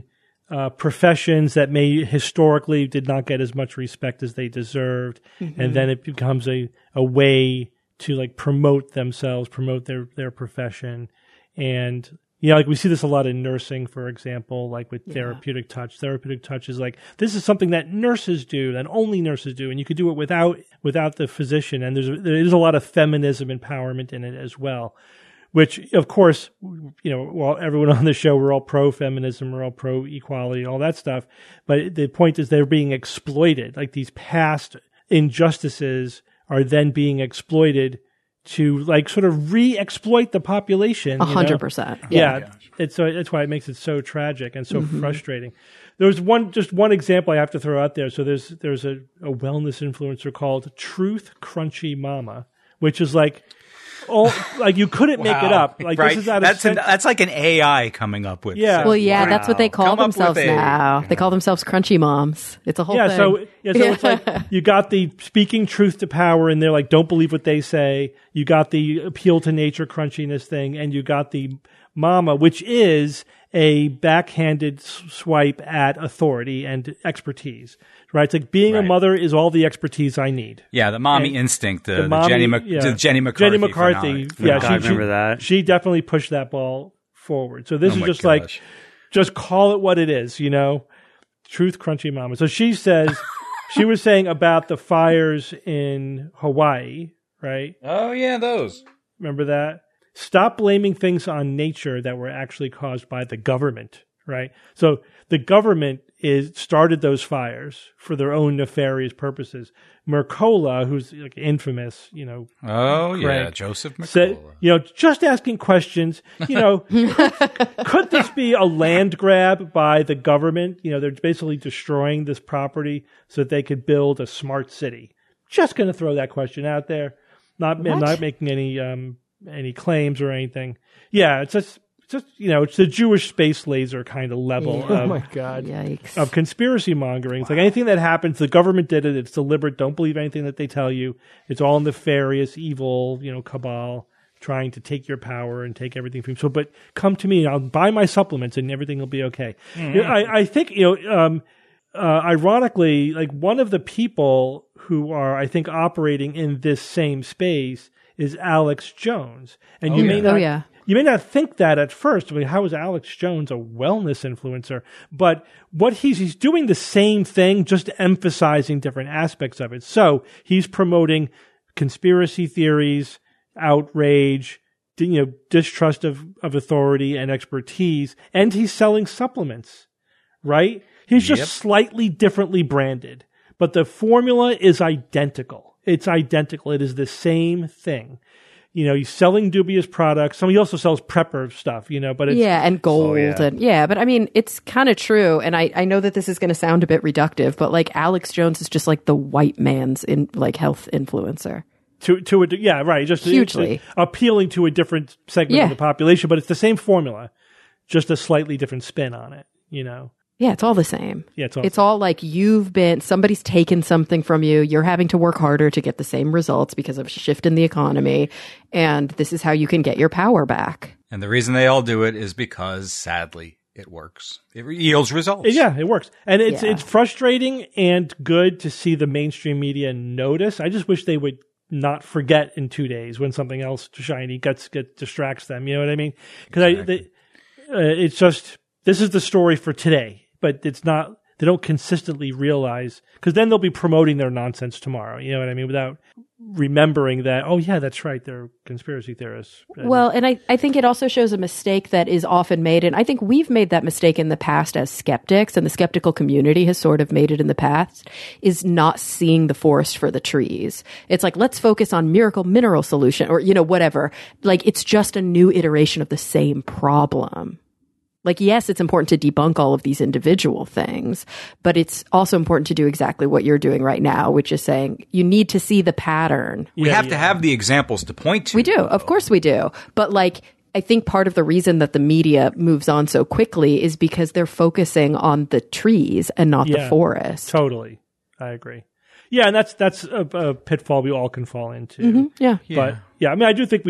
uh, professions that may historically did not get as much respect as they deserved. Mm-hmm. And then it becomes a, a way to like promote themselves, promote their, their profession. And, you know, like we see this a lot in nursing, for example, like with yeah. therapeutic touch. Therapeutic touch is like, this is something that nurses do, that only nurses do, and you could do it without without the physician. And there's there is a lot of feminism empowerment in it as well, which, of course, you know, well, everyone on the show, we're all pro-feminism, we're all pro-equality, all that stuff. But the point is they're being exploited. Like these past injustices are then being exploited to like sort of re-exploit the population. A hundred percent. Yeah. yeah. It's so that's why it makes it so tragic and so mm-hmm. frustrating. There's one, just one example I have to throw out there. So there's, there's a, a wellness influencer called Truth Crunchy Mama, which is like, oh, like you couldn't wow. make it up. Like right. this is out that's of an, that's like an A I coming up with. Yeah. Well, yeah, wow. that's what they call Come themselves a, now. yeah. They call themselves crunchy moms. It's a whole yeah, thing. So, yeah, so yeah, so it's like you got the speaking truth to power, and they're like, don't believe what they say. You got the appeal to nature crunchiness thing, and you got the mama, which is a backhanded swipe at authority and expertise. Right? It's like being right. a mother is all the expertise I need. Yeah, the mommy and instinct, the, the, the, mommy, Jenny, Mac- yeah. the Jenny McCarthy. Jenny McCarthy. God, Yeah, she, I remember she, that. She definitely pushed that ball forward. So this oh is my just gosh. like, just call it what it is, you know? Truth Crunchy Mama. So she says, she was saying about the fires in Hawaii, right? Oh, yeah, those. Remember that? Stop blaming things on nature that were actually caused by the government, right? So the government is started those fires for their own nefarious purposes. Mercola, who's like infamous, you know. Oh, Crank, yeah, Joseph Mercola. Said, you know, just asking questions, you know, could, could this be a land grab by the government? You know, they're basically destroying this property so that they could build a smart city. Just going to throw that question out there. Not, What? not making any, um, any claims or anything. Yeah, it's just, just you know, it's the Jewish space laser kind of level Yeah. of, Oh my God. Yikes. of conspiracy mongering. It's like anything that happens, the government did it. It's deliberate. Don't believe anything that they tell you. It's all nefarious, evil, you know, cabal trying to take your power and take everything from you. So, but come to me and I'll buy my supplements and everything will be okay. Mm-hmm. You know, I, I think, you know, um, uh, ironically, like one of the people who are, I think, operating in this same space is Alex Jones. And Oh, you yeah. may not, Oh, yeah. you may not think that at first. I mean, how is Alex Jones a wellness influencer? But what he's, he's doing the same thing, just emphasizing different aspects of it. So he's promoting conspiracy theories, outrage, you know, distrust of, of authority and expertise, and he's selling supplements, right? He's just Yep. slightly differently branded, but the formula is identical. It's identical. It is the same thing. You know, he's selling dubious products. Some he also sells prepper stuff, you know, but it's yeah, and gold. Oh, yeah. And yeah, but I mean, it's kind of true. And I, I know that this is going to sound a bit reductive, but like Alex Jones is just like the white man's in like health influencer. to to a yeah, right, just Hugely. it's appealing to a different segment Yeah. of the population, but it's the same formula, just a slightly different spin on it, you know. Yeah, it's all the same. Yeah, it's all It's all like you've been, somebody's taken something from you. You're having to work harder to get the same results because of a shift in the economy. And this is how you can get your power back. And the reason they all do it is because, sadly, it works. It yields results. Yeah, it works. And it's Yeah. it's frustrating and good to see the mainstream media notice. I just wish they would not forget in two days when something else shiny gets get distracts them. You know what I mean? Because Exactly. I, they, uh, it's just this is the story for today, but it's not. They don't consistently realize because then they'll be promoting their nonsense tomorrow. You know what I mean? Without remembering that, oh yeah, that's right, they're conspiracy theorists. And- Well, and I, I think it also shows a mistake that is often made. And I think we've made that mistake in the past as skeptics, and the skeptical community has sort of made it in the past, is not seeing the forest for the trees. It's like, let's focus on miracle mineral solution or, you know, whatever. Like, it's just a new iteration of the same problem. Like, yes, it's important to debunk all of these individual things, but it's also important to do exactly what you're doing right now, which is saying you need to see the pattern. We Yeah, have yeah. to have the examples to point to. We do. Of course we do. But like, I think part of the reason that the media moves on so quickly is because they're focusing on the trees and not Yeah. the forest. Totally, I agree. Yeah, and that's that's a, a pitfall we all can fall into. Mhm. Yeah. Yeah. But yeah, I mean, I do think we've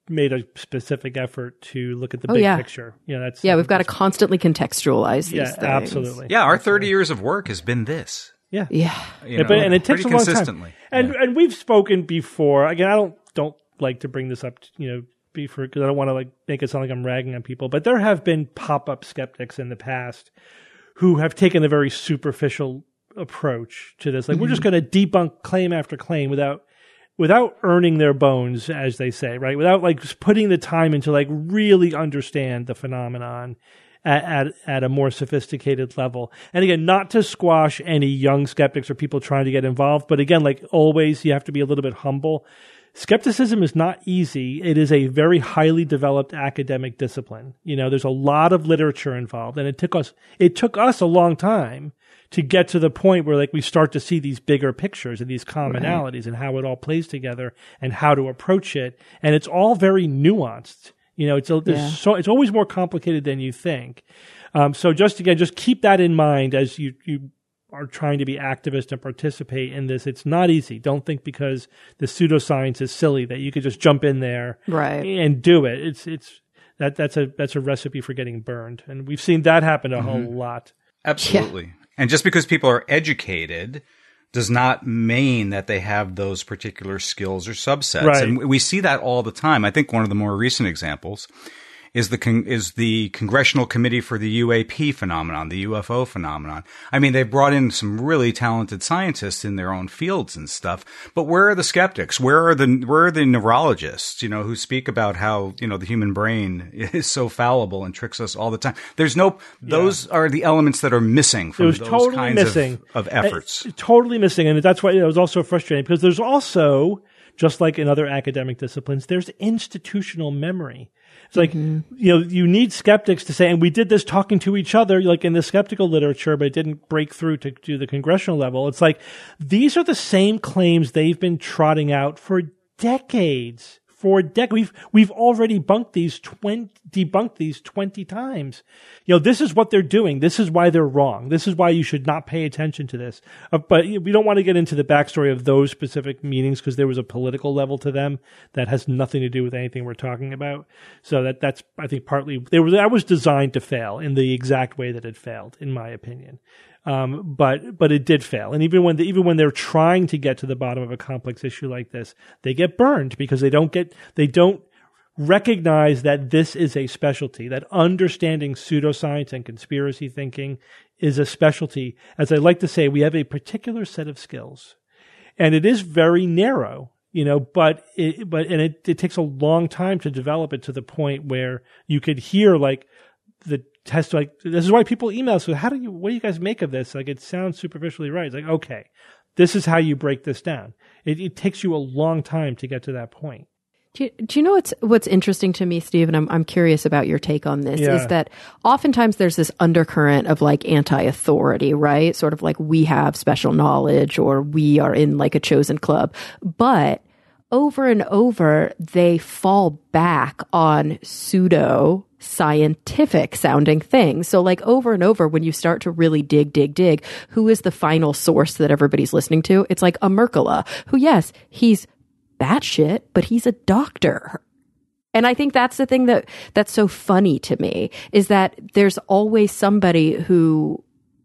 made a specific effort to look at the Oh, big yeah. picture. You know, that's Yeah, we've got to constantly contextualize these yeah, things. absolutely. Yeah, our thirty years of work has been this. Yeah, Yeah. You Yeah, know, but, and it takes a pretty long consistently. time. And Yeah. and we've spoken before. Again, I don't don't like to bring this up, you know, before because I don't want to like make it sound like I'm ragging on people. But there have been pop up skeptics in the past who have taken a very superficial approach to this. Like, mm-hmm. we're just going to debunk claim after claim without without earning their bones, as they say, right? Without like just putting the time into like really understand the phenomenon at, at at a more sophisticated level. And again, not to squash any young skeptics or people trying to get involved, but again, like always, you have to be a little bit humble. Skepticism is not easy. It is a very highly developed academic discipline. You know, there's a lot of literature involved, and it took us it took us a long time to get to the point where like we start to see these bigger pictures and these commonalities right. and how it all plays together and how to approach it. And it's all very nuanced. You know, it's a, yeah. so it's always more complicated than you think. Um, so just again, just keep that in mind as you you. are trying to be activists and participate in this. It's not easy. Don't think because the pseudoscience is silly that you could just jump in there right. and do it. It's it's that that's a that's a recipe for getting burned, and we've seen that happen a mm-hmm. whole lot. Absolutely. Yeah. And just because people are educated does not mean that they have those particular skills or subsets. Right. And we see that all the time. I think one of the more recent examples is the con- is the Congressional Committee for the U A P phenomenon, the U F O phenomenon. I mean, they've brought in some really talented scientists in their own fields and stuff, but where are the skeptics? Where are the where are the neurologists, you know, who speak about how, you know, the human brain is so fallible and tricks us all the time? There's no those yeah. are the elements that are missing from those totally kinds missing. Of, of efforts. It's totally missing, and that's why it was also frustrating because there's also, just like in other academic disciplines, there's institutional memory. It's like, mm-hmm. you know, you need skeptics to say, and we did this talking to each other, like in the skeptical literature, but it didn't break through to, to the congressional level. It's like, these are the same claims they've been trotting out for decades. For decades. We've, we've already bunked these twenty, debunked these twenty times. You know, this is what they're doing. This is why they're wrong. This is why you should not pay attention to this. Uh, but we don't want to get into the backstory of those specific meetings because there was a political level to them that has nothing to do with anything we're talking about. So that, that's, I think, partly, they were, that was designed to fail in the exact way that it failed, in my opinion. Um, but, but it did fail. And even when, the, even when they're trying to get to the bottom of a complex issue like this, they get burned because they don't get, they don't recognize that this is a specialty, that understanding pseudoscience and conspiracy thinking is a specialty. As I like to say, we have a particular set of skills, and it is very narrow, you know, but it, but, and it, it takes a long time to develop it to the point where you could hear like the test, like, this is why people email. So how do you, what do you guys make of this? Like, it sounds superficially right. It's like, okay, this is how you break this down. It, it takes you a long time to get to that point. Do you, do you know what's what's interesting to me, Steve, and I'm I'm curious about your take on this, yeah. is that oftentimes there's this undercurrent of like anti-authority, right? Sort of like we have special knowledge or we are in like a chosen club. But over and over, they fall back on pseudo scientific sounding things. So like over and over, when you start to really dig, dig, dig, who is the final source that everybody's listening to? It's like a Merkala, who, yes, he's batshit, but he's a doctor. And I think that's the thing that that's so funny to me, is that there's always somebody who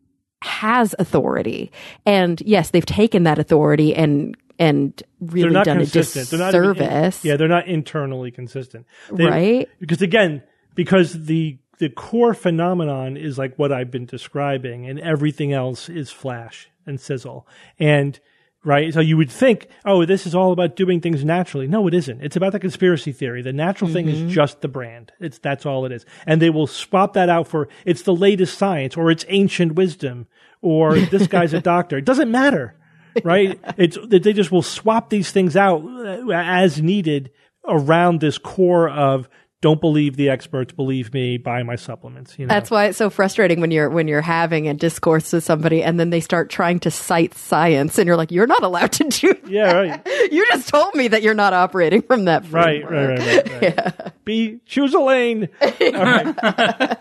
has authority. And yes, they've taken that authority and and really done consistent. a disservice. They're not even in, yeah, they're not internally consistent. They, right? Because again, because the the core phenomenon is like what I've been describing, and everything else is flash and sizzle. And right? So you would think, oh, this is all about doing things naturally. No, it isn't. It's about the conspiracy theory. The natural mm-hmm. thing is just the brand. It's, that's all it is. And they will swap that out for, it's the latest science, or it's ancient wisdom, or this guy's a doctor. It doesn't matter, right? It's, they just will swap these things out as needed around this core of, don't believe the experts, believe me, buy my supplements. You know? That's why it's so frustrating when you're when you're having a discourse with somebody and then they start trying to cite science and you're like, you're not allowed to do that. Yeah, right. You just told me that you're not operating from that framework. Right, right, right, right. right. Yeah. Be choose a lane. All right.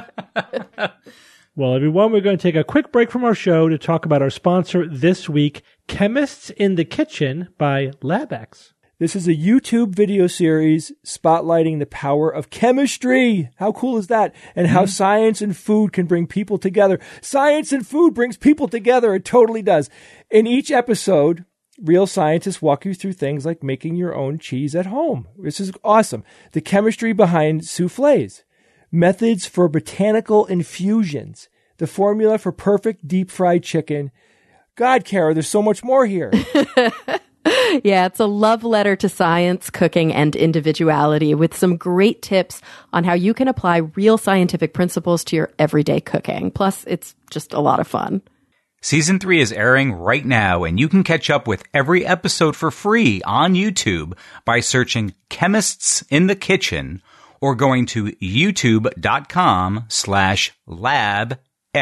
Well, everyone, we're going to take a quick break from our show to talk about our sponsor this week, Chemists in the Kitchen by LabX. This is a YouTube video series spotlighting the power of chemistry. How cool is that? And how mm-hmm. science and food can bring people together. Science and food brings people together. It totally does. In each episode, real scientists walk you through things like making your own cheese at home. This is awesome. The chemistry behind soufflés, methods for botanical infusions, the formula for perfect deep fried chicken. God, Kara, there's so much more here. Yeah, it's a love letter to science, cooking, and individuality with some great tips on how you can apply real scientific principles to your everyday cooking. Plus, it's just a lot of fun. Season three is airing right now, and you can catch up with every episode for free on YouTube by searching Chemists in the Kitchen or going to youtube.com slash lab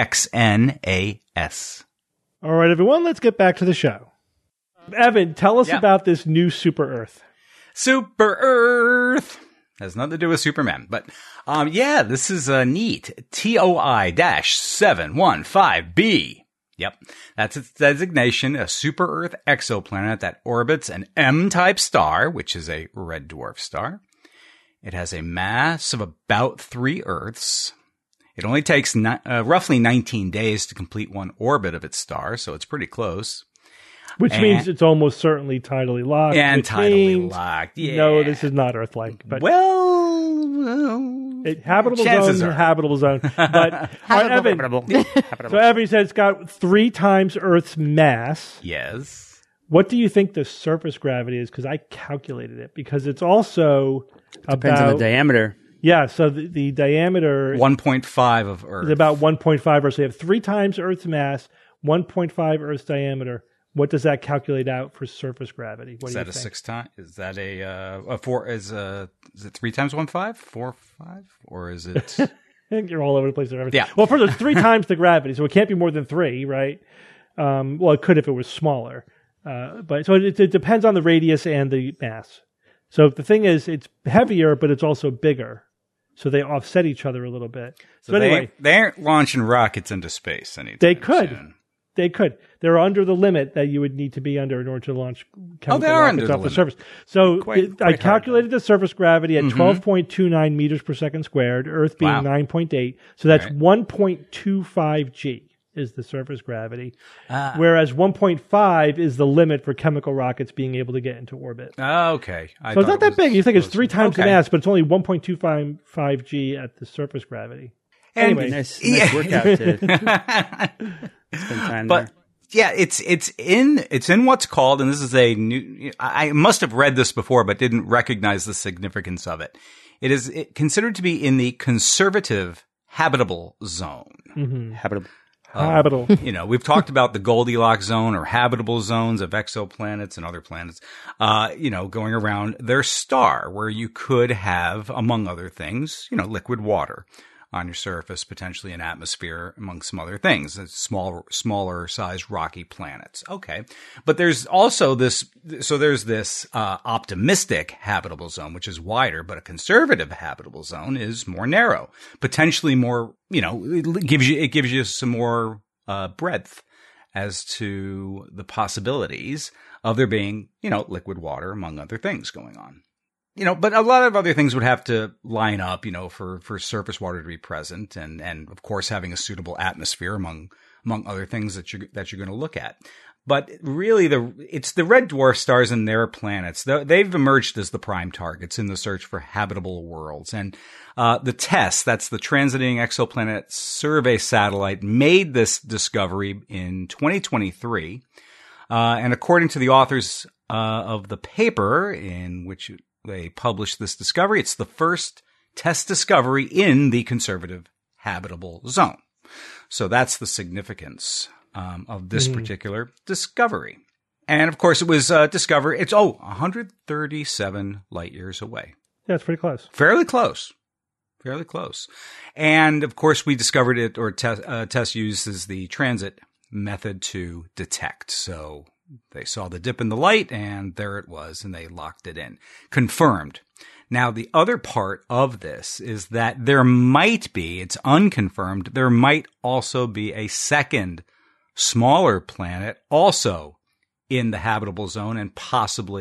XNAS. All right, everyone, let's get back to the show. Evan, tell us yeah. about this new Super Earth. Super Earth has nothing to do with Superman, but um, yeah, this is uh, neat. T O I seven one five b. Yep, that's its designation, a super Earth exoplanet that orbits an M-type star, which is a red dwarf star. It has a mass of about three Earths. It only takes ni- uh, roughly nineteen days to complete one orbit of its star, so it's pretty close. Which and, means it's almost certainly tidally locked. And tidally locked, yeah. No, this is not Earth-like. But well, well it, habitable chances zone, are. habitable zone. But habitable, Evan, habitable. So Evan said it's got three times Earth's mass. Yes. What do you think the surface gravity is? Because I calculated it. Because it's also it depends about, on the diameter. Yeah, so the, the diameter one point five of Earth. Is about one point five Earth. So you have three times Earth's mass, one point five Earth's diameter. What does that calculate out for surface gravity? What is do you that a think? six time? Is that a, uh, a four? Is a is it three times one five? Four five? Or is it? I think you're all over the place with everything. Yeah. Well, first it's three times the gravity, so it can't be more than three, right? Um, well, it could if it was smaller, uh, but so it, it depends on the radius and the mass. So the thing is, it's heavier, but it's also bigger, so they offset each other a little bit. So, so anyway, they, they aren't launching rockets into space anytime They could. soon. They could. They're under the limit that you would need to be under in order to launch chemical oh, they are rockets under off the, the surface. So Quite- it, quite I calculated the surface gravity at Mhm. twelve point two nine meters per second squared, Earth being Wow. nine point eight. So that's Right. one point two five G is the surface gravity, Ah. whereas one point five is the limit for chemical rockets being able to get into orbit. Oh, okay. I So it's thought not it that was big. You think it's closer. three times okay. the mass, but it's only one point two five G at the surface gravity. And- Anyway. Nice, nice Yeah. workout to spend time But there. yeah, it's it's in it's in what's called, and this is a new. I I must have read this before, but didn't recognize the significance of it. It is it, considered to be in the conservative habitable zone. Mm-hmm. Habitable. Habitable. You know, we've talked about the Goldilocks zone or habitable zones of exoplanets and other planets, uh, you know, going around their star where you could have, among other things, you know, liquid water on your surface, potentially an atmosphere, among some other things, small, smaller sized rocky planets. Okay. But there's also this, so there's this, uh, optimistic habitable zone, which is wider, but a conservative habitable zone is more narrow, potentially more, you know, it gives you, it gives you some more, uh, breadth as to the possibilities of there being, you know, liquid water, among other things going on. You know, but a lot of other things would have to line up, you know, for, for surface water to be present and, and of course having a suitable atmosphere among, among other things that you're, that you're going to look at. But really the, it's the red dwarf stars and their planets. They've emerged as the prime targets in the search for habitable worlds. And, uh, the TESS, that's the Transiting Exoplanet Survey Satellite, made this discovery in twenty twenty-three. Uh, and according to the authors, uh, of the paper in which they published this discovery, it's the first TESS discovery in the conservative habitable zone. So that's the significance um, of this mm. particular discovery. And of course, it was uh, discovered. It's oh, one hundred thirty-seven light years away. Yeah, it's pretty close. Fairly close. Fairly close. And of course, we discovered it, or TESS, uh, TESS uses the transit method to detect. So they saw the dip in the light and there it was, and they locked it in. Confirmed. Now, the other part of this is that there might be, it's unconfirmed, there might also be a second smaller planet also in the habitable zone and possibly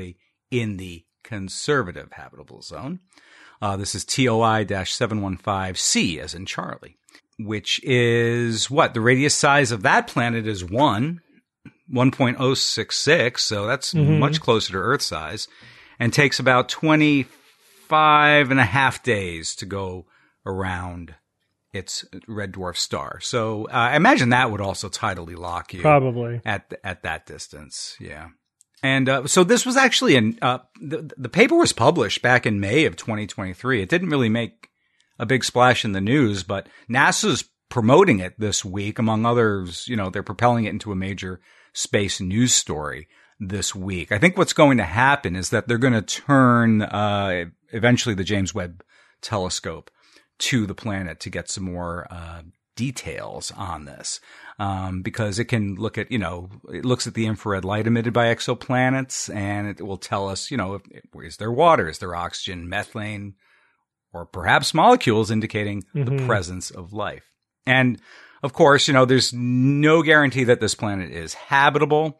in the conservative habitable zone. Uh, this is T O I seven one five C as in Charlie, which is what? The radius size of that planet is one, one point oh six six. So that's mm-hmm. much closer to Earth size, and takes about twenty-five and a half days to go around its red dwarf star. So uh, I imagine that would also tidally lock you. Probably. At, at that distance. Yeah. And uh, so this was actually an uh, the, the paper was published back in May of twenty twenty-three. It didn't really make a big splash in the news, but NASA's promoting it this week. Among others, you know, they're propelling it into a major space news story this week. I think what's going to happen is that they're going to turn uh, eventually the James Webb Telescope to the planet to get some more uh, details on this, um, because it can look at, you know, it looks at the infrared light emitted by exoplanets, and it will tell us, you know, if, is there water, is there oxygen, methane, or perhaps molecules indicating mm-hmm. the presence of life. And of course, you know, there's no guarantee that this planet is habitable.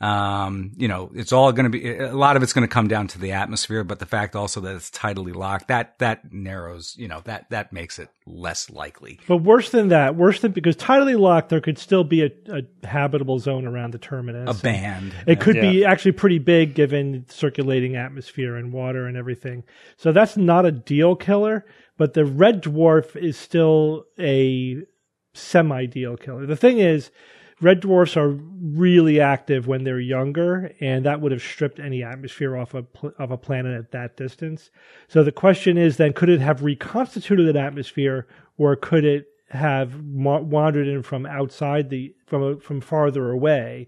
Um, you know, it's all going to be, a lot of it's going to come down to the atmosphere, but the fact also that it's tidally locked, that, that narrows, you know, that, that makes it less likely. But worse than that, worse than, because tidally locked, there could still be a, a habitable zone around the terminus. A band. It could yeah. be actually pretty big given circulating atmosphere and water and everything. So that's not a deal killer, but the red dwarf is still a semi-deal killer. The thing is, red dwarfs are really active when they're younger, and that would have stripped any atmosphere off a, pl- of a planet at that distance. So the question is then, could it have reconstituted an atmosphere, or could it have ma- wandered in from outside the, from a, from farther away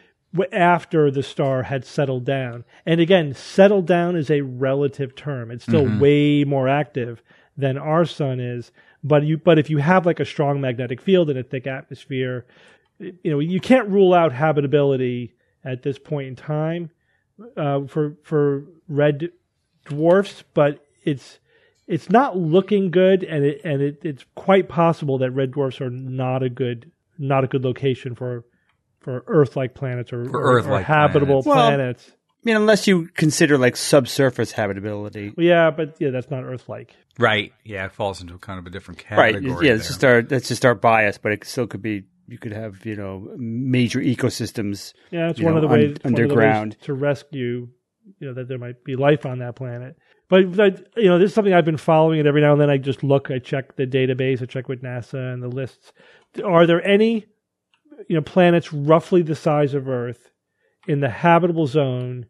w- after the star had settled down? And again, settled down is a relative term. It's still mm-hmm. way more active than our sun is. But you, but if you have like a strong magnetic field and a thick atmosphere, you know, you can't rule out habitability at this point in time uh, for for red dwarfs, but it's it's not looking good, and it and it, it's quite possible that red dwarfs are not a good not a good location for for Earth-like planets or, for or, Earth-like or habitable planets. planets. Well, I mean, unless you consider like subsurface habitability. Yeah, but yeah, that's not Earth-like. Right. Yeah, it falls into kind of a different category. Right. Yeah, it's just our that's just our bias, but it still could be. You could have, you know, major ecosystems. Yeah, it's you one, know, of the ways, un- one of the underground ways to rescue, you know, that there might be life on that planet. But, but, you know, this is something I've been following, and every now and then I just look, I check the database, I check with NASA and the lists. Are there any, you know, planets roughly the size of Earth in the habitable zone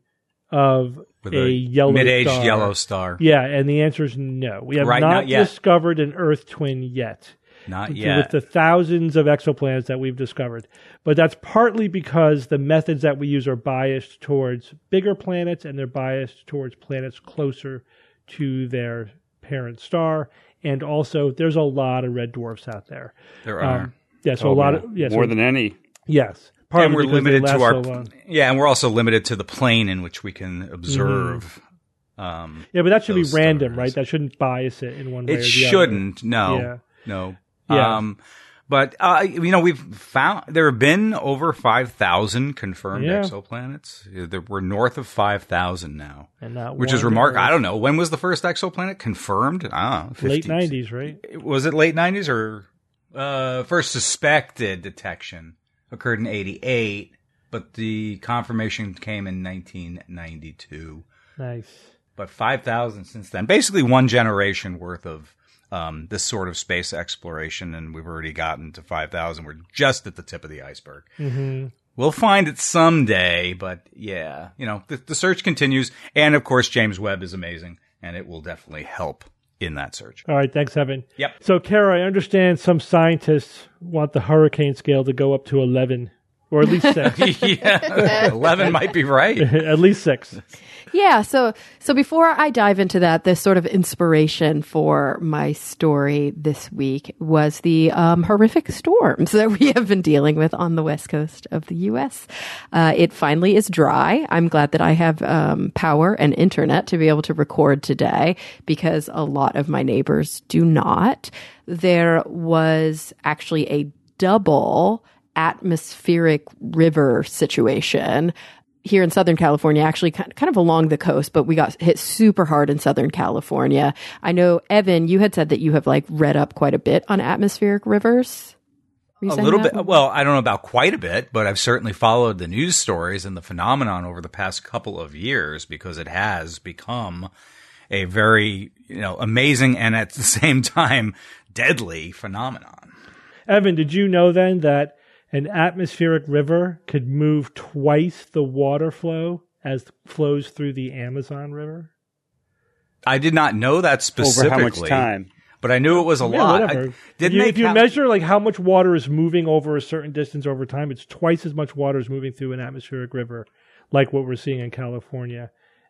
of With a, a yellow mid-aged star? yellow star? Yeah, and the answer is no. We have Right, not, not yet. discovered an Earth twin yet. Not yet. With the thousands of exoplanets that we've discovered. But that's partly because the methods that we use are biased towards bigger planets, and they're biased towards planets closer to their parent star. And also, there's a lot of red dwarfs out there. There are. Um, yeah, so Oh, a lot yeah. of... Yeah, more so, than any. Yes. And Partly we're because they limited last to our... so long. Yeah, and we're also limited to the plane in which we can observe... Mm-hmm. Um, yeah, but that should be those random, stars. right? That shouldn't bias it in one way It or the shouldn't. other. No. Yeah. No. Yeah. Um, but, uh, you know, we've found, there have been over five thousand confirmed Yeah. exoplanets. There, we're north of five thousand now, And not which one is remarkable. Earth. I don't know. When was the first exoplanet confirmed? Ah, Late nineties, right? Was it late nineties or, uh, first suspected detection occurred in eighty-eight, but the confirmation came in nineteen ninety-two. Nice. But five thousand since then. Basically one generation worth of um, this sort of space exploration, and we've already gotten to five thousand. We're just at the tip of the iceberg. Mm-hmm. We'll find it someday, but yeah, you know, the, the search continues. And of course, James Webb is amazing, and it will definitely help in that search. All right, thanks, Evan. Yep. So, Kara, I understand some scientists want the hurricane scale to go up to eleven, or at least six. Yeah, eleven might be right. At least six. Yeah, so so before I dive into that, the sort of inspiration for my story this week was the um, horrific storms that we have been dealing with on the west coast of the U S. Uh, it finally is dry. I'm glad that I have um, power and internet to be able to record today, because a lot of my neighbors do not. There was actually a double atmospheric river situation here in Southern California, actually kind of along the coast, but we got hit super hard in Southern California. I know, Evan, you had said that you have like read up quite a bit on atmospheric rivers. A little that? bit. Well, I don't know about quite a bit, but I've certainly followed the news stories and the phenomenon over the past couple of years because it has become a very, you know, amazing and at the same time deadly phenomenon. Evan, did you know then that an atmospheric river could move twice the water flow as flows through the Amazon River? I did not know that specifically. Over how much time? But I knew it was a yeah, lot. Whatever. I, didn't if you, they if you count- measure like how much water is moving over a certain distance over time, it's twice as much water is moving through an atmospheric river, like what we're seeing in California.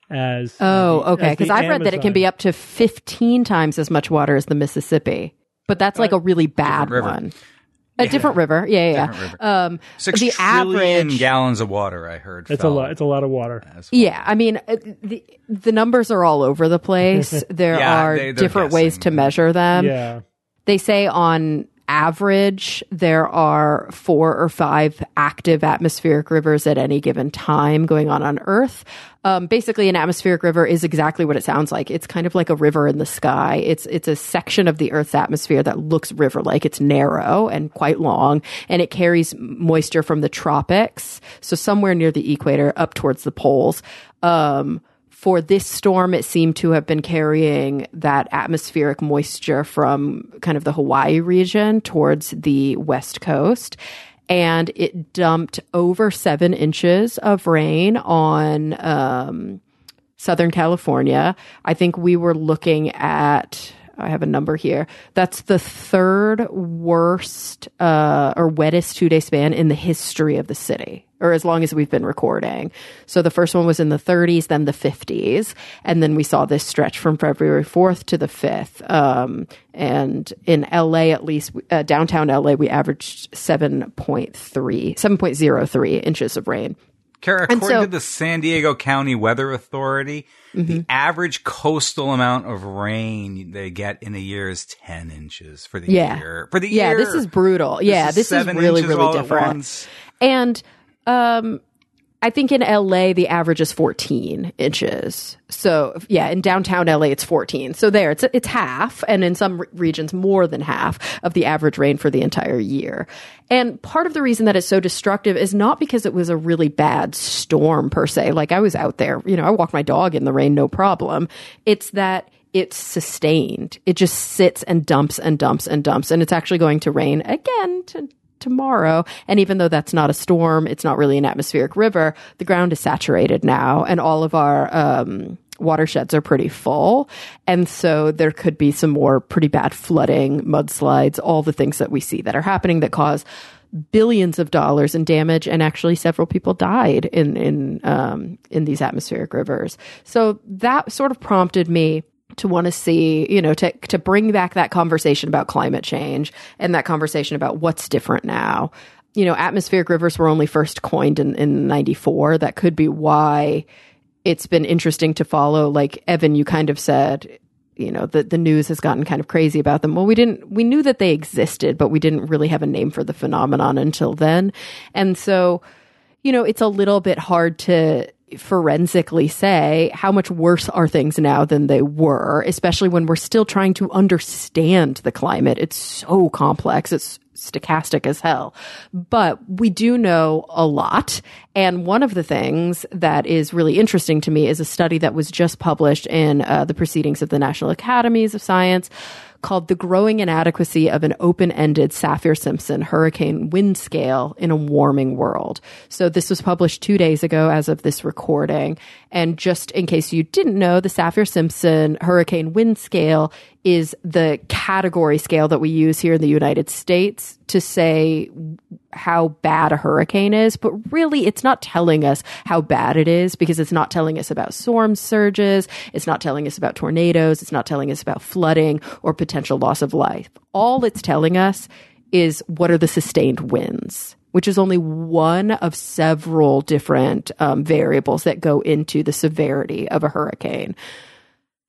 As oh, the, okay. Because I've Amazon. read that it can be up to fifteen times as much water as the Mississippi, but that's like a really bad one. A Yeah. different river, yeah, yeah. Different river. Um, Six the trillion average gallons of water, I heard. It's fell a lot. It's a lot of water. as well. Yeah, I mean, uh, the the numbers are all over the place. There Yeah, are they- they're different ways guessing. to measure them. Yeah. They say on average, there are four or five active atmospheric rivers at any given time going on on Earth. Um, basically, an atmospheric river is exactly what it sounds like. It's kind of like a river in the sky. It's it's a section of the Earth's atmosphere that looks river-like. It's narrow and quite long, and it carries moisture from the tropics, so somewhere near the equator up towards the poles. Um, For this storm, it seemed to have been carrying that atmospheric moisture from kind of the Hawaii region towards the West Coast. And it dumped over seven inches of rain on um, Southern California. I think we were looking at, I have a number here. That's the third worst uh, or wettest two-day span in the history of the city, or as long as we've been recording. So the first one was in the thirties, then the fifties, and then we saw this stretch from February fourth to the fifth. Um, and in L A, at least, uh, downtown L A, we averaged seven point three, seven point zero three inches of rain. Kara, And according so- to the San Diego County Weather Authority, Mm-hmm. the average coastal amount of rain they get in a year is ten inches for the Yeah. year. For the Yeah, year. this is brutal. Yeah, this is seven really, inches really all at different. once. And um, I think in L A, the average is fourteen inches. So, yeah, in downtown L A, it's fourteen. So there, it's it's half, and in some re- regions, more than half of the average rain for the entire year. And part of the reason that it's so destructive is not because it was a really bad storm, per se. Like, I was out there, you know, I walked my dog in the rain, no problem. It's that it's sustained. It just sits and dumps and dumps and dumps, and it's actually going to rain again to tomorrow. And even though that's not a storm, it's not really an atmospheric river, the ground is saturated now, and all of our um, watersheds are pretty full. And so there could be some more pretty bad flooding, mudslides, all the things that we see that are happening that cause billions of dollars in damage. And actually several people died in, in, um, in these atmospheric rivers. So that sort of prompted me to want to see, you know, to to bring back that conversation about climate change and that conversation about what's different now. You know, atmospheric rivers were only first coined in, in ninety-four. That could be why it's been interesting to follow. Like, Evan, you kind of said, you know, the, the news has gotten kind of crazy about them. Well, we didn't, we knew that they existed, but we didn't really have a name for the phenomenon until then. And so, you know, it's a little bit hard to forensically say how much worse are things now than they were, especially when we're still trying to understand the climate. It's so complex. It's stochastic as hell. But we do know a lot. And one of the things that is really interesting to me is a study that was just published in uh, the Proceedings of the National Academies of Science called The Growing Inadequacy of an Open-Ended Saffir-Simpson Hurricane Wind Scale in a Warming World. So this was published two days ago as of this recording. And just in case you didn't know, the Saffir-Simpson Hurricane Wind Scale is the category scale that we use here in the United States to say how bad a hurricane is, but really it's not telling us how bad it is because it's not telling us about storm surges, it's not telling us about tornadoes, it's not telling us about flooding or potential loss of life. All it's telling us is what are the sustained winds, which is only one of several different um, variables that go into the severity of a hurricane.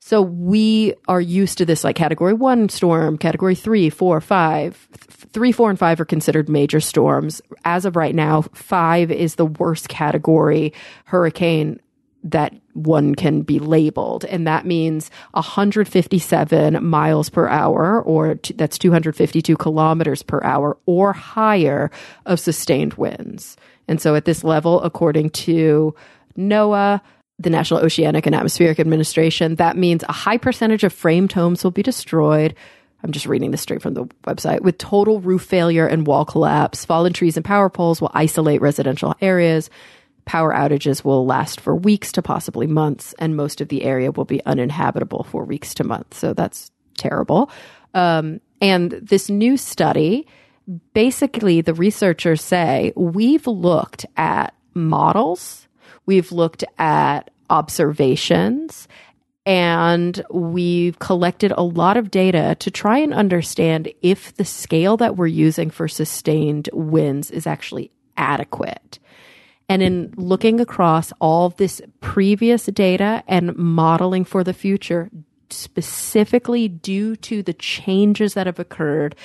So we are used to this like category one storm, category three, four, five. Three, four, and five are considered major storms. As of right now, five is the worst category hurricane that one can be labeled. And that means one hundred fifty-seven miles per hour, or t- that's two hundred fifty-two kilometers per hour or higher of sustained winds. And so at this level, according to NOAA, the National Oceanic and Atmospheric Administration, that means a high percentage of framed homes will be destroyed. I'm just reading this straight from the website. With total roof failure and wall collapse, fallen trees and power poles will isolate residential areas. Power outages will last for weeks to possibly months, and most of the area will be uninhabitable for weeks to months. So that's terrible. Um, and this new study, basically the researchers say, we've looked at models, we've looked at observations, and we've collected a lot of data to try and understand if the scale that we're using for sustained winds is actually adequate. And in looking across all this previous data and modeling for the future, specifically due to the changes that have occurred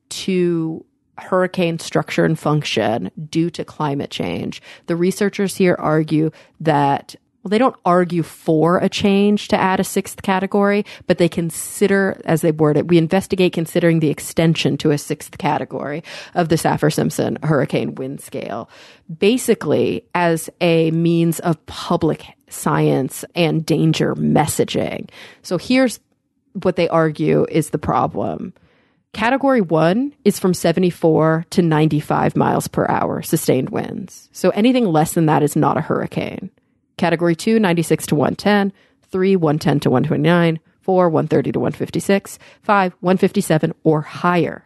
to hurricane structure and function due to climate change, the researchers here argue that, well, they don't argue for a change to add a sixth category, but they consider, as they word it, we investigate considering the extension to a sixth category of the Saffir-Simpson hurricane wind scale, basically as a means of public science and danger messaging. So here's what they argue is the problem. Category one is from seventy-four to ninety-five miles per hour sustained winds. So anything less than that is not a hurricane. Category two, ninety-six to one ten, three, one ten to one twenty-nine, four, one thirty to one fifty-six, five, one fifty-seven or higher.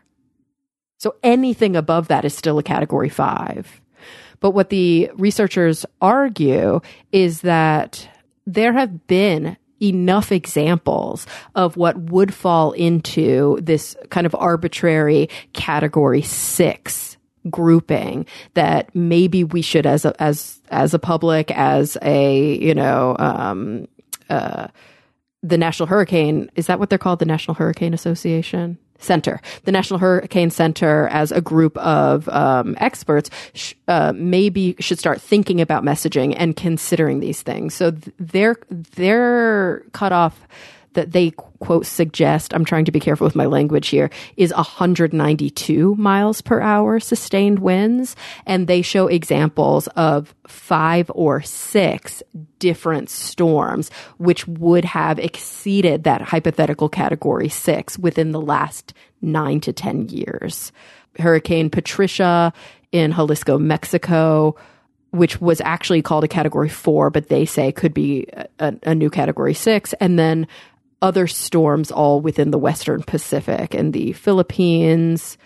So anything above that is still a category five. But what the researchers argue is that there have been enough examples of what would fall into this kind of arbitrary category six grouping that maybe we should, as a, as, as a public, as a, you know, um, uh, the National Hurricane, is that what they're called? The National Hurricane Association Center, the National Hurricane Center, as a group of um, experts, sh- uh, maybe should start thinking about messaging and considering these things. So th- their their cutoff that they quote suggest, I'm trying to be careful with my language here, is one hundred ninety-two miles per hour sustained winds, and they show examples of five or six different storms which would have exceeded that hypothetical category six within the last nine to ten years. Hurricane Patricia in Jalisco, Mexico, which was actually called a category four, but they say could be a, a new category six. And then other storms all within the Western Pacific and the Philippines,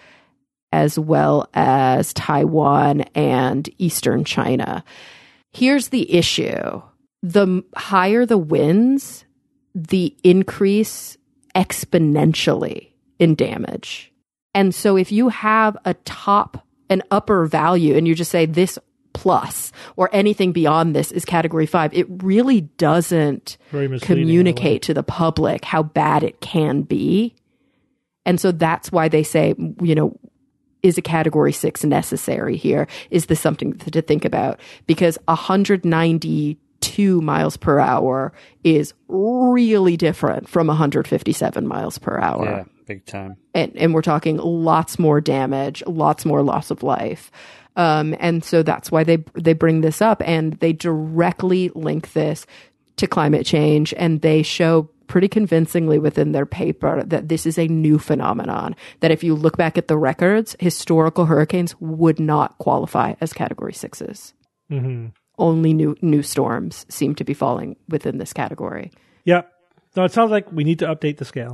as well as Taiwan and Eastern China. Here's the issue. The higher the winds, the increase exponentially in damage. And so if you have a top, an upper value, and you just say this plus or anything beyond this is category five, it really doesn't communicate to the public how bad it can be. And so that's why they say, you know, is a category six necessary here? Is this something to think about? Because one hundred ninety-two miles per hour is really different from one hundred fifty-seven miles per hour. Yeah, big time. And, and we're talking lots more damage, lots more loss of life. Um, and so that's why they they bring this up, and they directly link this to climate change, and they show pretty convincingly within their paper that this is a new phenomenon, that if you look back at the records, historical hurricanes would not qualify as category sixes. Mm-hmm. Only new new storms seem to be falling within this category. Yeah. No, it sounds like we need to update the scale.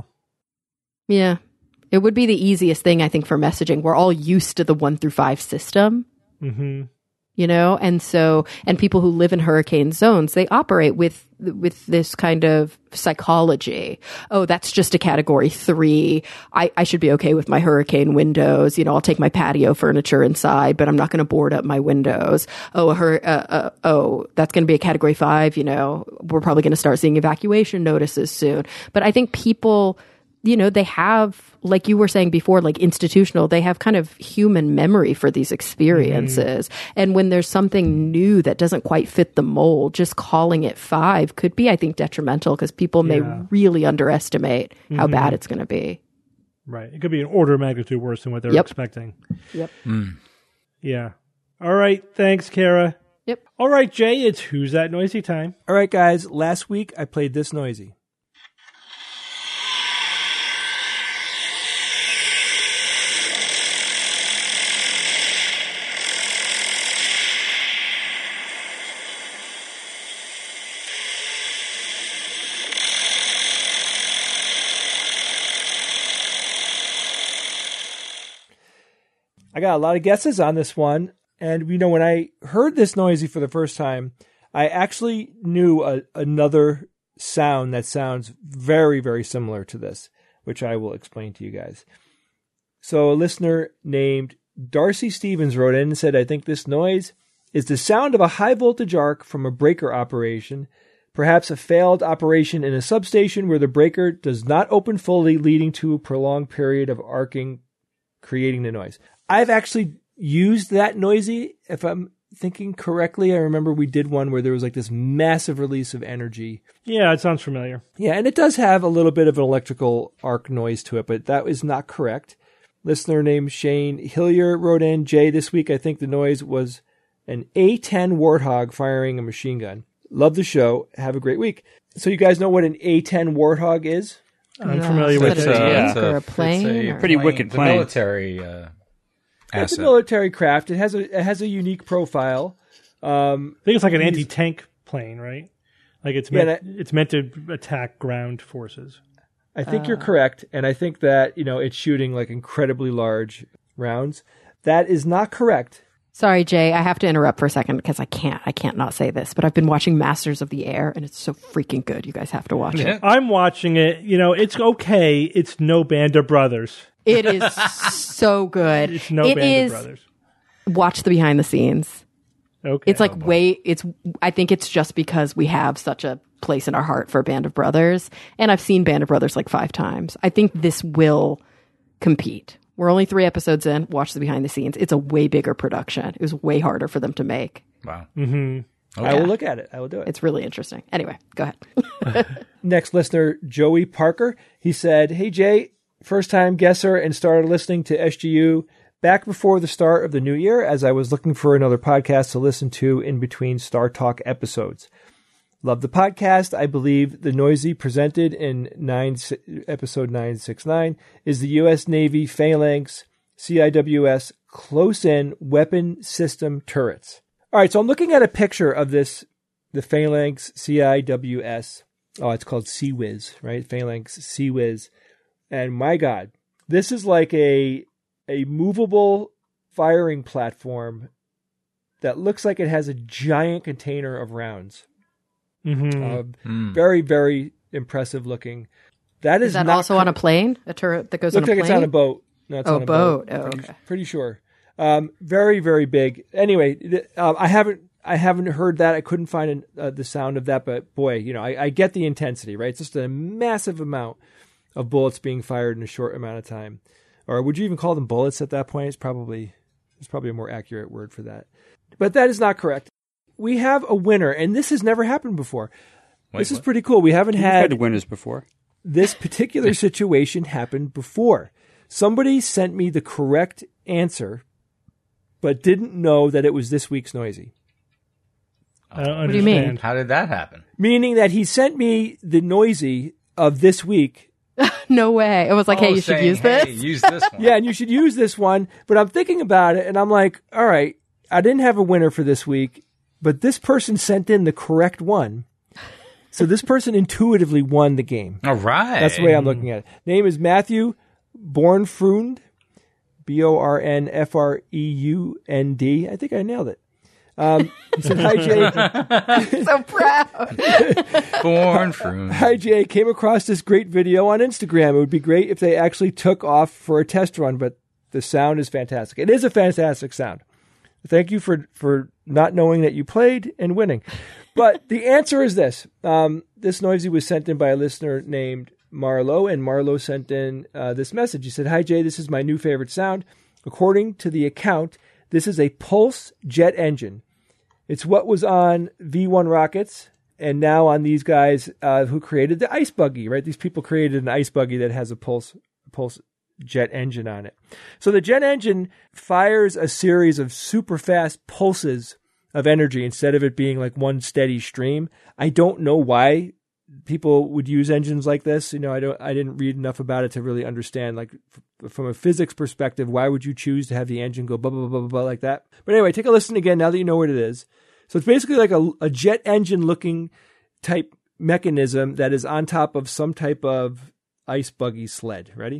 Yeah. It would be the easiest thing, I think, for messaging. We're all used to the one through five system. Mm-hmm. you know? And so, and people who live in hurricane zones, they operate with, with this kind of psychology. Oh, that's just a category three. I, I should be okay with my hurricane windows. You know, I'll take my patio furniture inside, but I'm not going to board up my windows. Oh, her, uh, uh, oh, that's going to be a category five. You know, we're probably going to start seeing evacuation notices soon. But I think people, you know, they have, like you were saying before, like institutional, they have kind of human memory for these experiences. Mm-hmm. And when there's something new that doesn't quite fit the mold, just calling it five could be, I think, detrimental because people may Yeah. really underestimate how Mm-hmm. bad it's going to be. Right. It could be an order of magnitude worse than what they were Yep. expecting. Yep. Yeah. All right. Thanks, Kara. Yep. All right, Jay, it's Who's That Noisy time. All right, guys. Last week I played this noisy. I got a lot of guesses on this one. And, you know, when I heard this noisy for the first time, I actually knew a, another sound that sounds very, very similar to this, which I will explain to you guys. So a listener named Darcy Stevens wrote in and said, I think this noise is the sound of a high voltage arc from a breaker operation, perhaps a failed operation in a substation where the breaker does not open fully, leading to a prolonged period of arcing, creating the noise. I've actually used that noisy, if I'm thinking correctly. I remember we did one where there was like this massive release of energy. Yeah, it sounds familiar. Yeah, and it does have a little bit of an electrical arc noise to it, but that is not correct. Listener named Shane Hillier wrote in, Jay, this week I think the noise was an A ten Warthog firing a machine gun. Love the show. Have a great week. So you guys know what an A ten Warthog is? I'm Yeah. familiar Is with that it. a tank it's or a it's plane or- Pretty wicked the plane. military uh, It's a asset. military craft. It has a it has a unique profile. Um, I think it's like an anti-tank plane, right? Like it's Yeah, meant, that- it's meant to attack ground forces. I think Uh. you're correct, and I think that you know it's shooting like incredibly large rounds. That is not correct. Sorry, Jay, I have to interrupt for a second because I can't. I can't not say this, but I've been watching Masters of the Air, and it's so freaking good. You guys have to watch Yeah. it. I'm watching it. You know, it's okay. It's no Band of Brothers. It is so good. It's no It Band is- of Brothers. Watch the behind the scenes. Okay. It's like way. It's. I think it's just because we have such a place in our heart for Band of Brothers, and I've seen Band of Brothers like five times. I think this will compete. We're only three episodes in. Watch the behind the scenes. It's a way bigger production. It was way harder for them to make. Wow. I will look at it. I will do it. It's really interesting. Anyway, go ahead. Next listener, Joey Parker. He said, Hey, Jay, first time guesser and started listening to S G U back before the start of the new year as I was looking for another podcast to listen to in between Star Talk episodes. Love the podcast. I believe the noisy presented in nine, episode nine sixty-nine is the U S Navy Phalanx C I W S close-in weapon system turrets. All right, so I'm looking at a picture of this, the Phalanx C I W S. Oh, it's called C WIS, right? Phalanx C WIS. And my God, this is like a a movable firing platform that looks like it has a giant container of rounds. Mhm. Uh, Mm. Very, very impressive looking. That is, Is that not also on a plane? A turret that goes looks on a like plane? it's on a boat. No, it's Oh, on a boat. boat. Oh, pretty, okay. pretty sure. Um, very, very big. Anyway, th- um, I haven't, I haven't heard that. I couldn't find an, uh, the sound of that, but boy, you know, I, I get the intensity, right? It's just a massive amount of bullets being fired in a short amount of time. Or would you even call them bullets at that point? It's probably, it's probably a more accurate word for that. But that is not correct. We have a winner, and this has never happened before. Wait, this is what? pretty cool. We haven't We've had had winners before. this particular situation happened before. Somebody sent me the correct answer, but didn't know that it was this week's noisy. I don't What do you mean? understand. How did that happen? Meaning that he sent me the noisy of this week. No way. It was like, hey, Oh, you should saying, use hey, this. use this one. Yeah, and you should use this one. But I'm thinking about it, and I'm like, all right, I didn't have a winner for this week, but this person sent in the correct one. So this person intuitively won the game. All right. That's the way I'm looking at it. Name is Matthew Bornfrund, B O R N F R E U N D. I think I nailed it. Um, he said, "Hi Jay, So proud. Born from. hi Jay. Came across this great video on Instagram. It would be great if they actually took off for a test run, but the sound is fantastic. It is a fantastic sound. Thank you for for not knowing that you played and winning. But the answer is this: um, this noisy was sent in by a listener named Marlo, and Marlo sent in uh, this message. He said, "Hi Jay, this is my new favorite sound. According to the account, this is a pulse jet engine. It's what was on V one rockets and now on these guys uh, who created the ice buggy, right? These people created an ice buggy that has a pulse pulse jet engine on it. So the jet engine fires a series of super fast pulses of energy instead of it being like one steady stream. I don't know why people would use engines like this. You know, I don't, I didn't read enough about it to really understand, like f- from a physics perspective, why would you choose to have the engine go blah, blah, blah, blah, blah like that? But anyway, take a listen again now that you know what it is. So it's basically like a, a jet engine looking type mechanism that is on top of some type of ice buggy sled. Ready?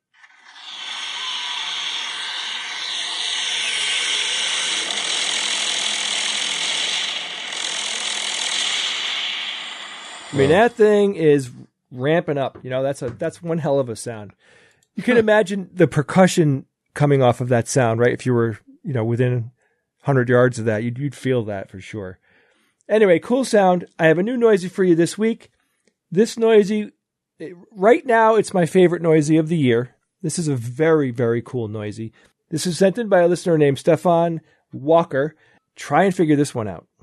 I mean, that thing is ramping up. You know, that's a that's one hell of a sound. You can imagine the percussion coming off of that sound, right? If you were, you know, within one hundred yards of that, you'd, you'd feel that for sure. Anyway, cool sound. I have a new noisy for you this week. This noisy, right now, it's my favorite noisy of the year. This is a very, very cool noisy. This is sent in by a listener named Stefan Walker. Try and figure this one out.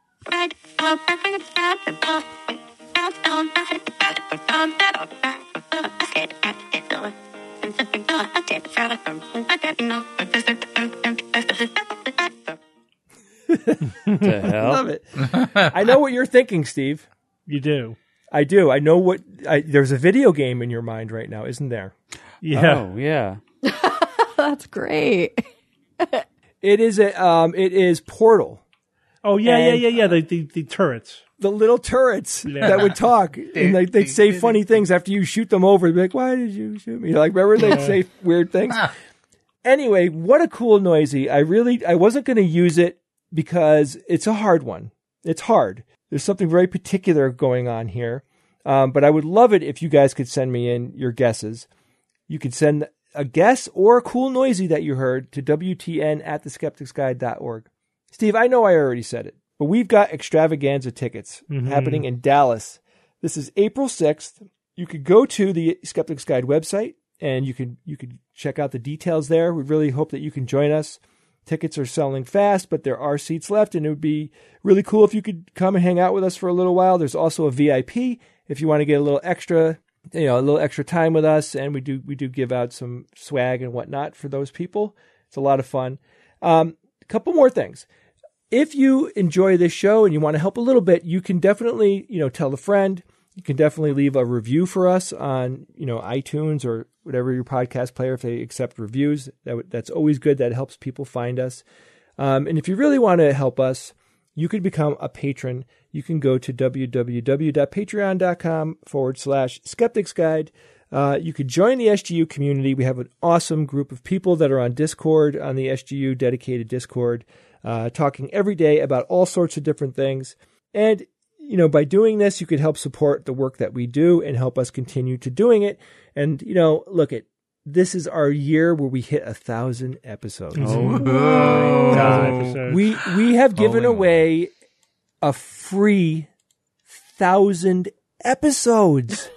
The hell? Love it. I know what you're thinking, Steve. You do. I do. I know what. I, there's a video game in your mind right now, isn't there? Yeah. Oh, yeah. That's great. It is a. Um. It is Portal. Oh, yeah, And- yeah, yeah, yeah. The, the, the turrets. The little turrets Yeah. that would talk, and like they'd say funny things after you shoot them over. They'd be like, "Why did you shoot me?" Like, remember they'd say weird things. Anyway, what a cool noisy! I really, I wasn't going to use it because it's a hard one. It's hard. There's something very particular going on here, um, but I would love it if you guys could send me in your guesses. You could send a guess or a cool noisy that you heard to W T N at the skeptics guide dot org. Steve, I know I already said it, but we've got extravaganza tickets Mhm. happening in Dallas. This is April sixth. You could go to the Skeptics Guide website and you could you could check out the details there. We really hope that you can join us. Tickets are selling fast, but there are seats left, and it would be really cool if you could come and hang out with us for a little while. There's also a V I P if you want to get a little extra, you know, a little extra time with us, and we do we do give out some swag and whatnot for those people. It's a lot of fun. Um, a couple more things. If you enjoy this show and you want to help a little bit, you can definitely, you know, tell a friend. You can definitely leave a review for us on, you know, iTunes or whatever your podcast player, if they accept reviews. That w- that's always good. That helps people find us. Um, and if you really want to help us, you could become a patron. You can go to www.patreon.com forward slash skeptics guide. Uh, you could join the S G U community. We have an awesome group of people that are on Discord, on the S G U dedicated Discord, uh, talking every day about all sorts of different things. And, you know, by doing this, you could help support the work that we do and help us continue to doing it. And, you know, look at, this is our year where we hit a thousand episodes. Thousand episodes. We, we have given Holy away a free thousand episodes.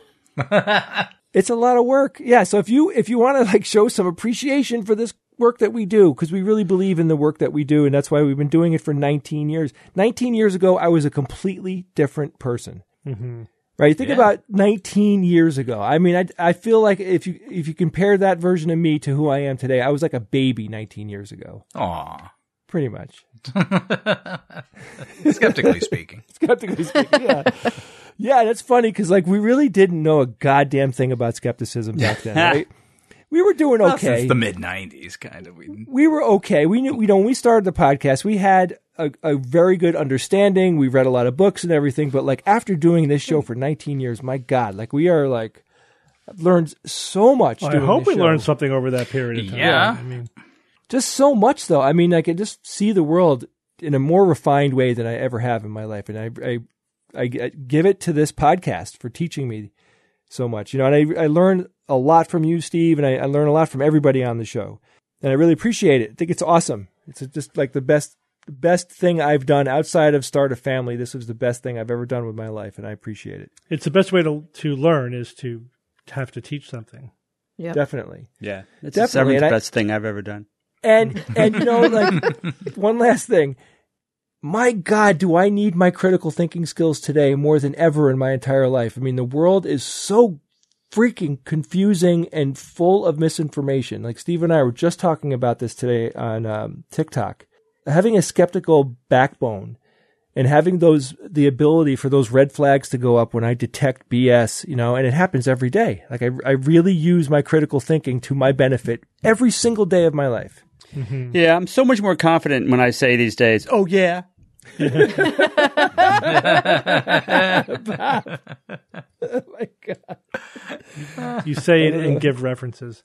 It's a lot of work. Yeah. So if you, if you want to like show some appreciation for this work that we do, because we really believe in the work that we do, and that's why we've been doing it for nineteen years. nineteen years ago, I was a completely different person. Mm-hmm. Right? Think Yeah. about nineteen years ago. I mean, I, I feel like if you if you compare that version of me to who I am today, I was like a baby nineteen years ago. Aw. Pretty much. Skeptically speaking. Skeptically speaking, yeah. Yeah, that's funny because like we really didn't know a goddamn thing about skepticism back then, right? We were doing Well, okay. since the mid nineties, kind of. We, we were okay. We knew, you know, when we started the podcast, we had a, a very good understanding. We read a lot of books and everything, but like after doing this show for nineteen years, my God, like we are like, I've learned so much. Well, I doing hope this we show. learned something over that period of time. Yeah. I mean, Just so much though. I mean, I could just see the world in a more refined way than I ever have in my life. And I, I, I give it to this podcast for teaching me so much, you know, and I, I learned a lot from you, Steve, and I, I learn a lot from everybody on the show. And I really appreciate it. I think it's awesome. It's just like the best, the best thing I've done outside of Start a Family. This was the best thing I've ever done with my life, and I appreciate it. It's the best way to to learn is to have to teach something. Yeah, Definitely. Yeah, it's Definitely. the seventh And I- best thing I've ever done. And, and you know, like, one last thing. My God, do I need my critical thinking skills today more than ever in my entire life? I mean, the world is so freaking confusing and full of misinformation. Like Steve and I were just talking about this today on um, TikTok. Having a skeptical backbone and having those, the ability for those red flags to go up when I detect B S, you know, and it happens every day. Like I, I really use my critical thinking to my benefit every single day of my life. Mm-hmm. Yeah, I'm so much more confident when I say these days, oh, yeah. Oh my God. You say it and give references.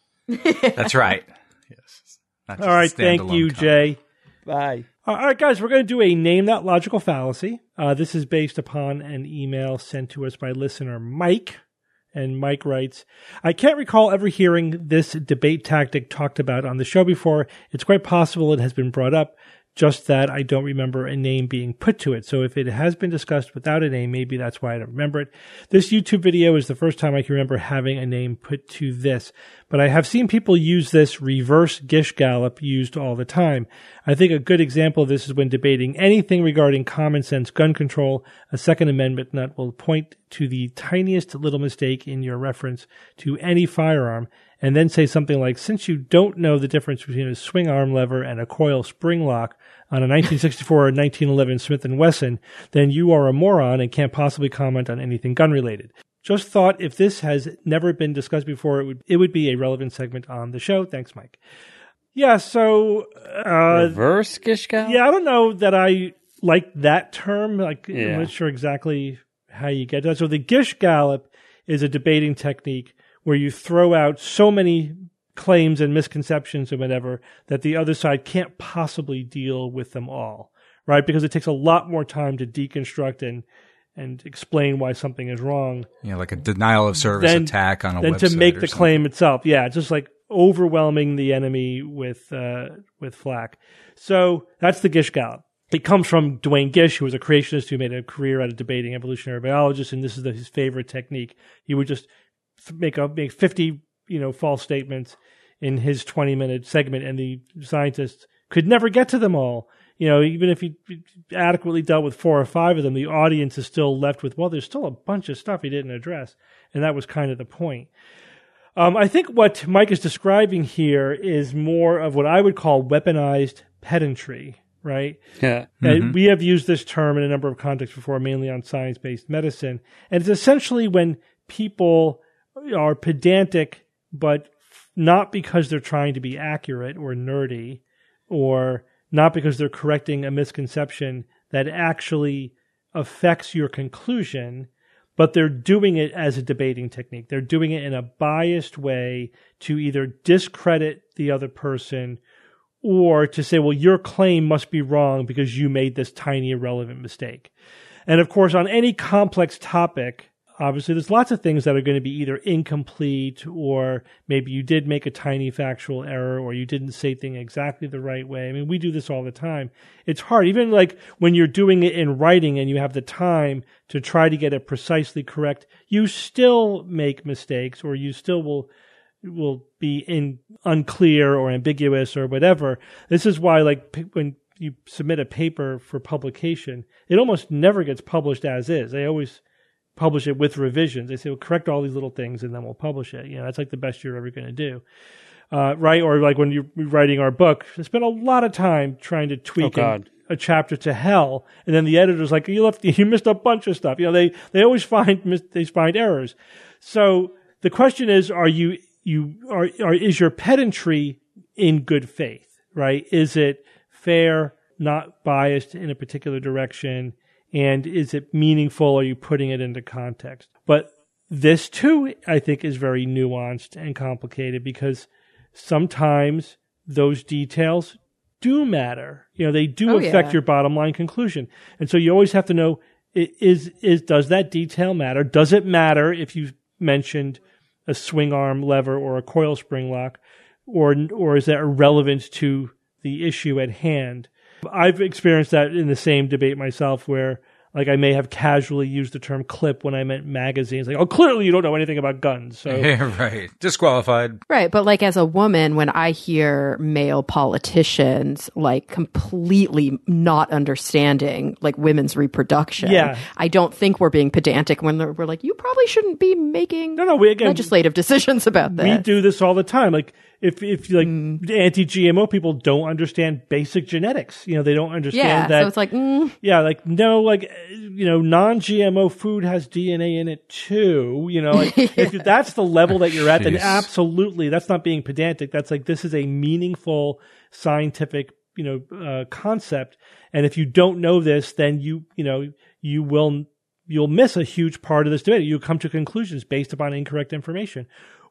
That's right. Yes. Not just All right, a thank standalone you, comment. Jay. Bye. All right, guys, we're going to do a Name That Logical Fallacy. Uh, this is based upon an email sent to us by listener Mike. And Mike writes, I can't recall ever hearing this debate tactic talked about on the show before. It's quite possible it has been brought up, just that I don't remember a name being put to it. So if it has been discussed without a name, maybe that's why I don't remember it. This YouTube video is the first time I can remember having a name put to this. But I have seen people use this reverse Gish Gallop used all the time. I think a good example of this is when debating anything regarding common sense gun control. A Second Amendment nut will point to the tiniest little mistake in your reference to any firearm and then say something like, since you don't know the difference between a swing arm lever and a coil spring lock on a nineteen sixty-four or nineteen eleven Smith and Wesson, then you are a moron and can't possibly comment on anything gun related. Just thought if this has never been discussed before, it would it would be a relevant segment on the show. Thanks, Mike. Yeah, so uh, Reverse Gish Gallop? yeah, I don't know that I like that term. Like, Yeah. I'm not sure exactly how you get that. So the Gish Gallop is a debating technique where you throw out so many claims and misconceptions or whatever that the other side can't possibly deal with them all, right? Because it takes a lot more time to deconstruct and and explain why something is wrong Yeah, like a denial of service Then- attack on a than website to make or the something. claim itself. Yeah, it's just like overwhelming the enemy with uh, with flack. So that's the Gish Gallop. It comes from Dwayne Gish, who was a creationist who made a career out of debating evolutionary biologists, and this is the, his favorite technique. He would just make a make fifty you know false statements in his twenty minute segment, and the scientists could never get to them all. You know, even if he adequately dealt with four or five of them, the audience is still left with, well, there's still a bunch of stuff he didn't address. And that was kind of the point. Um, I think what Mike is describing here is more of what I would call weaponized pedantry, right? Yeah. And we have used this term in a number of contexts before, mainly on science-based medicine. And it's essentially when people are pedantic, but not because they're trying to be accurate or nerdy, or not because they're correcting a misconception that actually affects your conclusion, but they're doing it as a debating technique. They're doing it in a biased way to either discredit the other person or to say, well, your claim must be wrong because you made this tiny irrelevant mistake. And of course, on any complex topic, obviously there's lots of things that are going to be either incomplete, or maybe you did make a tiny factual error, or you didn't say things exactly the right way. I mean, we do this all the time. It's hard. Even like when you're doing it in writing and you have the time to try to get it precisely correct, you still make mistakes, or you still will will be in unclear or ambiguous or whatever. This is why, like, p- when you submit a paper for publication, it almost never gets published as is. They always publish it with revisions. They say, well, correct all these little things and then we'll publish it. You know, that's like the best you're ever going to do. Uh, right? Or like when you're writing our book, I spent a lot of time trying to tweak Oh, a, God. a chapter to hell. And then the editor's like, you left, you missed a bunch of stuff. You know, they, they always find, mis- they find errors. So the question is, are you, you are, are, is your pedantry in good faith, right? Is it fair, not biased in a particular direction? And is it meaningful? Are you putting it into context? But this too, I think, is very nuanced and complicated, because sometimes those details do matter. You know, they do Oh, affect yeah. your bottom line conclusion. And so you always have to know, i- is, is, does that detail matter? Does it matter if you mentioned a swing arm lever or a coil spring lock, or, or is that irrelevant to the issue at hand? I've experienced that in the same debate myself where, like, I may have casually used the term clip when I meant magazines. Like, oh, clearly you don't know anything about guns. So Yeah, right. Disqualified. Right. But like as a woman, when I hear male politicians like completely not understanding like women's reproduction, Yeah. I don't think we're being pedantic when they're- we're like, you probably shouldn't be making no, no, we again, legislative decisions about this. we do this all the time. Like, if if like Mm. anti-G M O people don't understand basic genetics, you know, they don't understand Yeah. that. So it's like, mm, Yeah, like, no, like, uh, you know, non-G M O food has D N A in it too. You know, like, if that's the level that you're at, then Jeez. absolutely, that's not being pedantic. That's like, this is a meaningful scientific, you know, uh, concept. And if you don't know this, then you, you know, you will, you'll miss a huge part of this debate. You'll come to conclusions based upon incorrect information.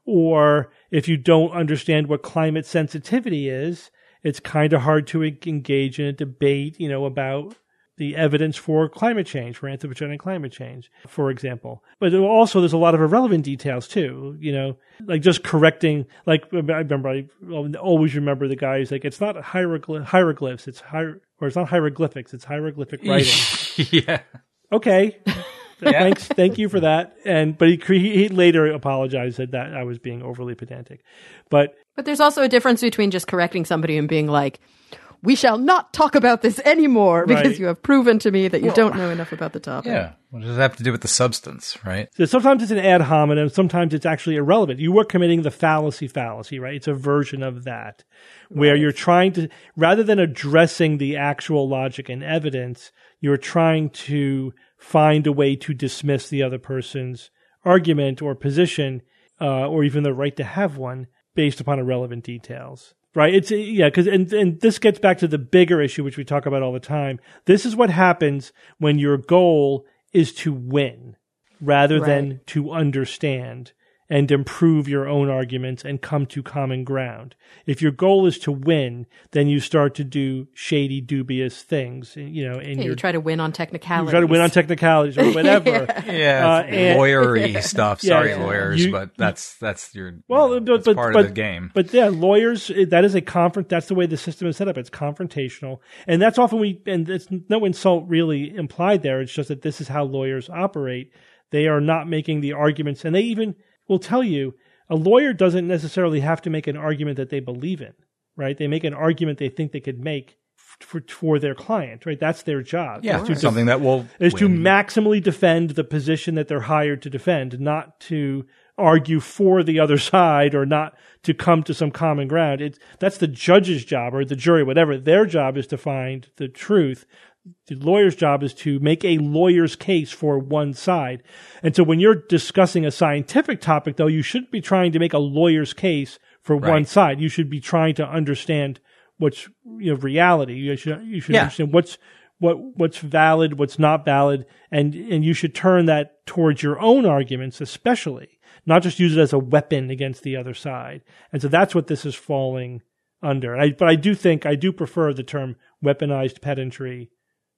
Or if you don't understand what climate sensitivity is, it's kind of hard to e- engage in a debate, you know, about the evidence for climate change, for anthropogenic climate change, for example. But also there's a lot of irrelevant details too, you know, like just correcting, like I remember, I always remember the guy who's like, it's not hieroglyph, hieroglyphs, it's hier- or it's not hieroglyphics, it's hieroglyphic writing. Yeah. Okay. Thanks, thank you for that. And but he, he later apologized that, that I was being overly pedantic. But but there's also a difference between just correcting somebody and being like, we shall not talk about this anymore because Right. you have proven to me that you don't know enough about the topic. Yeah. What does it have to do with the substance, right? so sometimes it's an ad hominem, sometimes it's actually irrelevant. You were committing the fallacy fallacy, right? It's a version of that where you're trying to, rather than addressing the actual logic and evidence, you're trying to find a way to dismiss the other person's argument or position, uh, or even the right to have one based upon irrelevant details. Right? It's, yeah, because, and, and this gets back to the bigger issue, which we talk about all the time. This is what happens when your goal is to win rather than Right. to understand and improve your own arguments and come to common ground. If your goal is to win, then you start to do shady, dubious things, you know, and Yeah, you're you try to win on you technicalities. try to win on technicalities or whatever. Yeah. Uh, and- lawyery stuff. Yeah, Sorry, yeah. lawyers, You- but that's that's your Well, you know, but, that's but, part but, of the game. But yeah, lawyers, eh, that is a confront. That's the way the system is set up. It's confrontational. And that's often we, and it's no insult really implied there. It's just that this is how lawyers operate. They are not making the arguments. And they even will tell you a lawyer doesn't necessarily have to make an argument that they believe in, right? They make an argument they think they could make for, for their client, right? That's their job. Yeah, Is to something that will is to win. maximally defend the position that they're hired to defend, not to argue for the other side or not to come to some common ground. It's that's the judge's job or the jury, whatever. Their job is to find the truth. The lawyer's job is to make a lawyer's case for one side. And so when you're discussing a scientific topic, though, you shouldn't be trying to make a lawyer's case for one Right. side. You should be trying to understand what's, you know, reality. You should, you should Yeah. understand what's, what, what's valid, what's not valid. And, and you should turn that towards your own arguments, especially, not just use it as a weapon against the other side. And so that's what this is falling under. And I, but I do think, I do prefer the term weaponized pedantry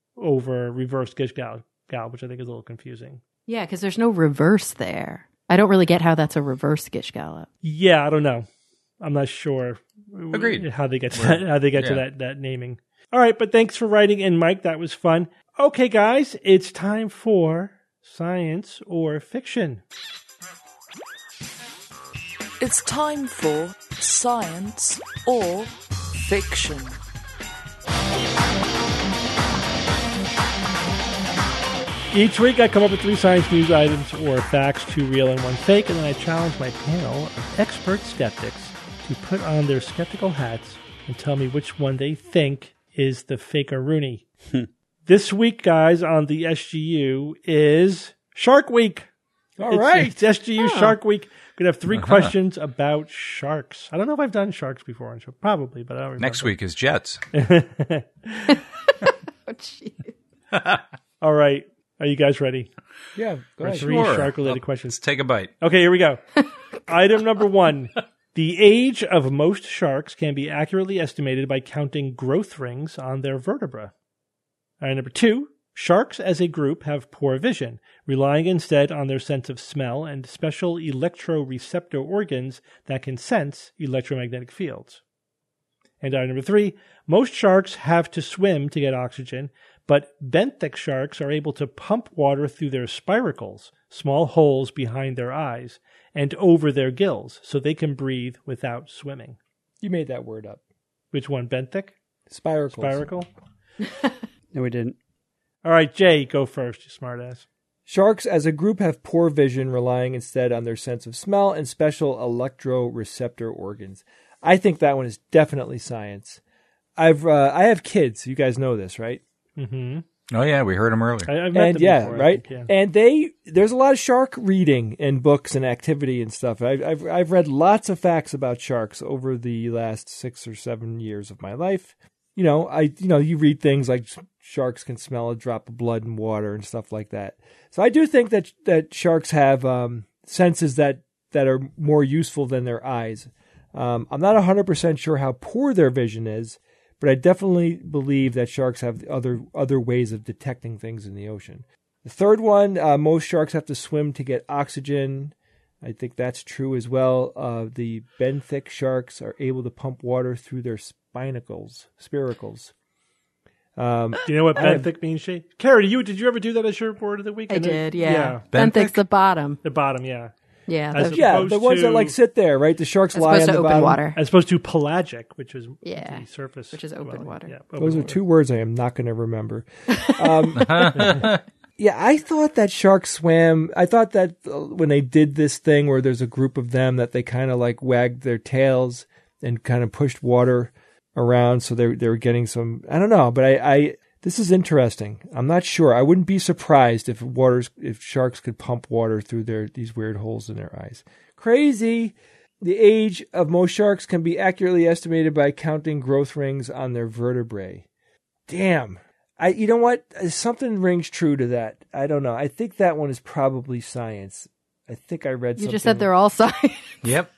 over reverse gish gal, gal, which I think is a little confusing. Yeah, because there's no reverse there. I don't really get how that's a reverse Gish Gallop. Yeah, I don't know. I'm not sure. Agreed. How they get to that, how they get to yeah. that that naming. All right, but thanks for writing in, Mike. That was fun. Okay, guys, it's time for science or fiction. It's time for science or fiction. Each week, I come up with three science news items or facts, two real and one fake, and then I challenge my panel of expert skeptics to put on their skeptical hats and tell me which one they think is the faker-rooney. This week, guys, on the S G U is Shark Week. All It's- right. It's S G U Shark Week. We're going to have three questions about sharks. I don't know if I've done sharks before on show. Probably, but I don't remember. Next week is Jets. Oh, gee. All right. Are you guys ready Yeah, go for ahead. three Sure. shark-related Let's questions? take a bite. Okay, here we go. Item number one. The age of most sharks can be accurately estimated by counting growth rings on their vertebra. All right, number two, sharks as a group have poor vision, relying instead on their sense of smell and special electroreceptor organs that can sense electromagnetic fields. And item number three, most sharks have to swim to get oxygen, but benthic sharks are able to pump water through their spiracles, small holes behind their eyes, and over their gills, so they can breathe without swimming. You made that word up. Which one, benthic? Spiracles. Spiracle? No, we didn't. All right, Jay, go first, you smartass. Sharks as a group have poor vision, relying instead on their sense of smell and special electroreceptor organs. I think that one is definitely science. I've uh, I have kids. You guys know this, right? Mm-hmm. Oh yeah, we heard him earlier. I, I've met And them yeah, before, I right. think, yeah. And they there's a lot of shark reading in books and activity and stuff. I've, I've I've read lots of facts about sharks over the last six or seven years of my life. You know, I you know you read things like sharks can smell a drop of blood in water and stuff like that. So I do think that that sharks have um, senses that that are more useful than their eyes. Um, I'm not one hundred percent sure how poor their vision is, but I definitely believe that sharks have other other ways of detecting things in the ocean. The third one, uh, most sharks have to swim to get oxygen. I think that's true as well. Uh, the benthic sharks are able to pump water through their spinacles, spiracles. Um, Do you know what I have- benthic means, Shay? Carrie, you, did you ever do that as your word of the week? I know- did, yeah. Yeah, Benthic's Benthic? the bottom. the bottom, yeah. Yeah. As those- a- yeah, opposed the ones that to- like sit there, right? The sharks As lie on opposed the to open bottom. water. As opposed to pelagic, which is Yeah, the surface. which is open water. Yeah, Those open are water. two words I am not going to remember. Um, yeah, I thought that sharks swam. I thought that uh, when they did this thing where there's a group of them that they kind of like wagged their tails and kind of pushed water around, so they they were getting some. I don't know, but I, I this is interesting. I'm not sure. I wouldn't be surprised if waters if sharks could pump water through their these weird holes in their eyes. Crazy. The age of most sharks can be accurately estimated by counting growth rings on their vertebrae. Damn. I, you know what? Something rings true to that. I don't know. I think that one is probably science. I think I read You something. just said they're all science. Yep.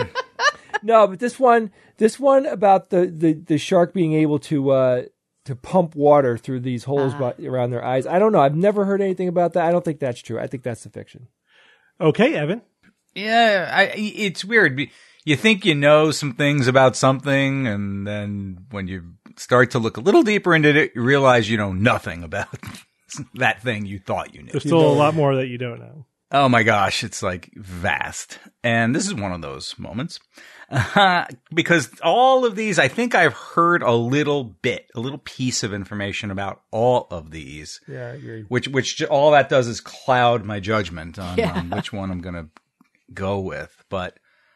No, but this one, this one about the, the, the shark being able to uh, to pump water through these holes Ah. by, around their eyes. I don't know. I've never heard anything about that. I don't think that's true. I think that's the fiction. Okay, Evan. Yeah, I, it's weird. You think you know some things about something, and then when you start to look a little deeper into it, you realize you know nothing about that thing you thought you knew. There's still a lot more that you don't know. Oh my gosh, it's like vast. And this is one of those moments. Uh, because all of these, I think I've heard a little bit, a little piece of information about all of these. Yeah, I agree. Which, which ju- all that does is cloud my judgment on, Yeah. on which one I'm going to go with. But,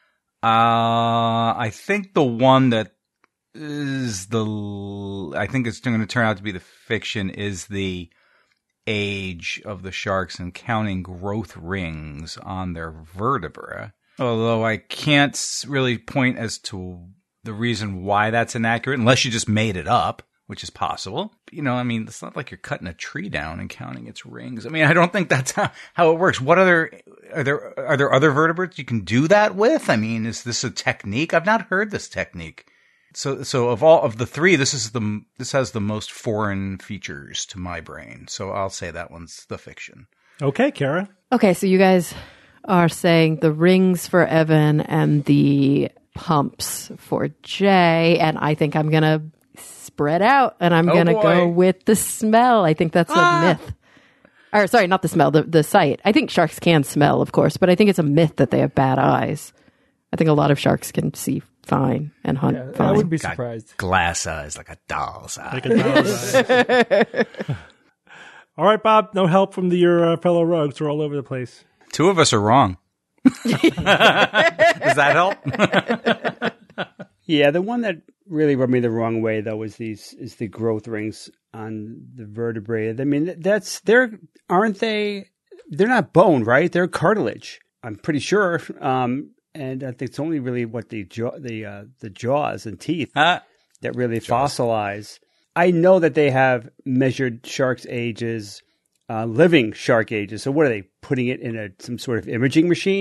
uh, I think the one that is the, I think it's going to turn out to be the fiction is the age of the sharks and counting growth rings on their vertebra. Although I can't s- really point as to the reason why that's inaccurate, unless you just made it up, which is possible. You know, I mean, it's not like you're cutting a tree down and counting its rings. I mean, I don't think that's how, how it works. What other, are there, are there other vertebrates you can do that with? I mean, is this a technique? I've not heard this technique. So, so of all of the three, this is the, this has the most foreign features to my brain. So I'll say that one's the fiction. Okay, Kara. Okay, so you guys are saying the rings for Evan and the pumps for Jay, and I think I'm going to spread out and I'm Oh, going to boy. go with the smell. I think that's Ah. a myth. Or sorry, not the smell, the, the sight. I think sharks can smell, of course, but I think it's a myth that they have bad eyes. I think a lot of sharks can see fine and hunt Yeah, I fine. wouldn't be Got surprised. glass eyes, like a doll's eye. Like a dollar. All right, Bob. No help from the, your uh, fellow rogues. We're all over the place. Two of us are wrong. Does that help? Yeah, the one that really rubbed me the wrong way though was these is the growth rings on the vertebrae. I mean, that's they're aren't they? They're not bone, right? They're cartilage. I'm pretty sure. Um, and I think it's only really what the jaw, the uh, the jaws and teeth Uh, that really fossilize. I know that they have measured sharks' ages, uh, living shark ages. So what are they putting it in a some sort of imaging machine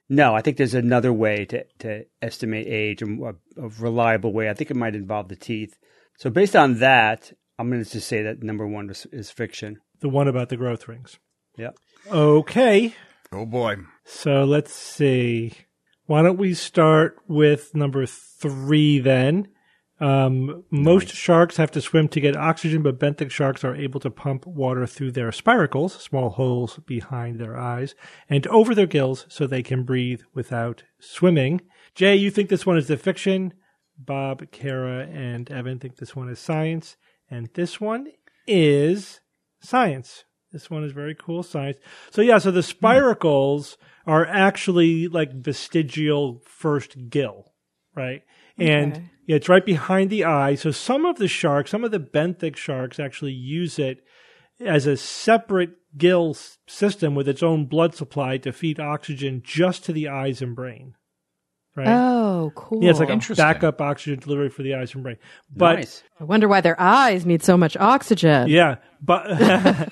No, I think there's another way to, to estimate age, a, a reliable way. I think it might involve the teeth. So based on that, I'm going to just say that number one is, is fiction. The one about the growth rings. Yeah. Okay. Oh, boy. So let's see. Why don't we start with number three then? Um, most nice. Sharks have to swim to get oxygen, but benthic sharks are able to pump water through their spiracles, small holes behind their eyes, and over their gills so they can breathe without swimming. Jay, you think this one is the fiction. Bob, Kara, and Evan think this one is science. And this one is science. This one is very cool science. So yeah, so the spiracles hmm. are actually like vestigial first gill, right? And okay. yeah, it's right behind the eye. So some of the sharks, some of the benthic sharks actually use it as a separate gill system with its own blood supply to feed oxygen just to the eyes and brain. Right? Oh, cool. Yeah, it's like a backup oxygen delivery for the eyes and brain. But nice. I wonder why their eyes need so much oxygen. Yeah, but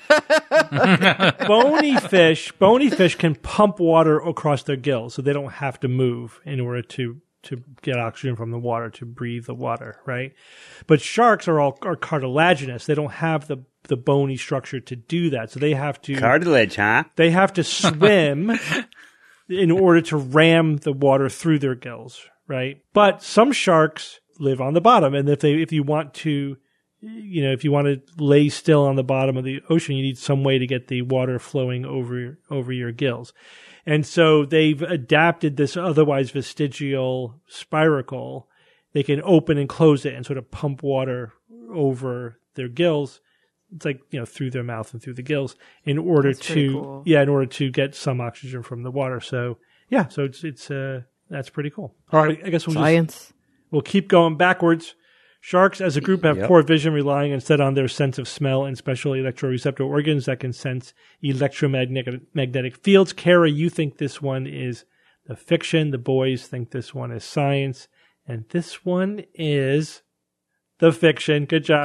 bony fish, bony fish can pump water across their gills, so they don't have to move in order to to get oxygen from the water, to breathe the water, right? But sharks are all are cartilaginous. They don't have the the bony structure to do that, so they have to cartilage, huh? They have to swim in order to ram the water through their gills, right? But some sharks live on the bottom, and if they if you want to, you know, if you want to lay still on the bottom of the ocean, you need some way to get the water flowing over over your gills. And so they've adapted this otherwise vestigial spiracle. They can open and close it and sort of pump water over their gills. It's like, you know, through their mouth and through the gills in order That's to, pretty cool. yeah, in order to get some oxygen from the water. So yeah, so it's, it's, uh, that's pretty cool. All right. I guess we'll Science. just, we'll keep going backwards. Sharks as a group have yep. poor vision, relying instead on their sense of smell and special electroreceptor organs that can sense electromagnetic magnetic fields. Kara, you think this one is the fiction. The boys think this one is science. And this one is the fiction. Good job,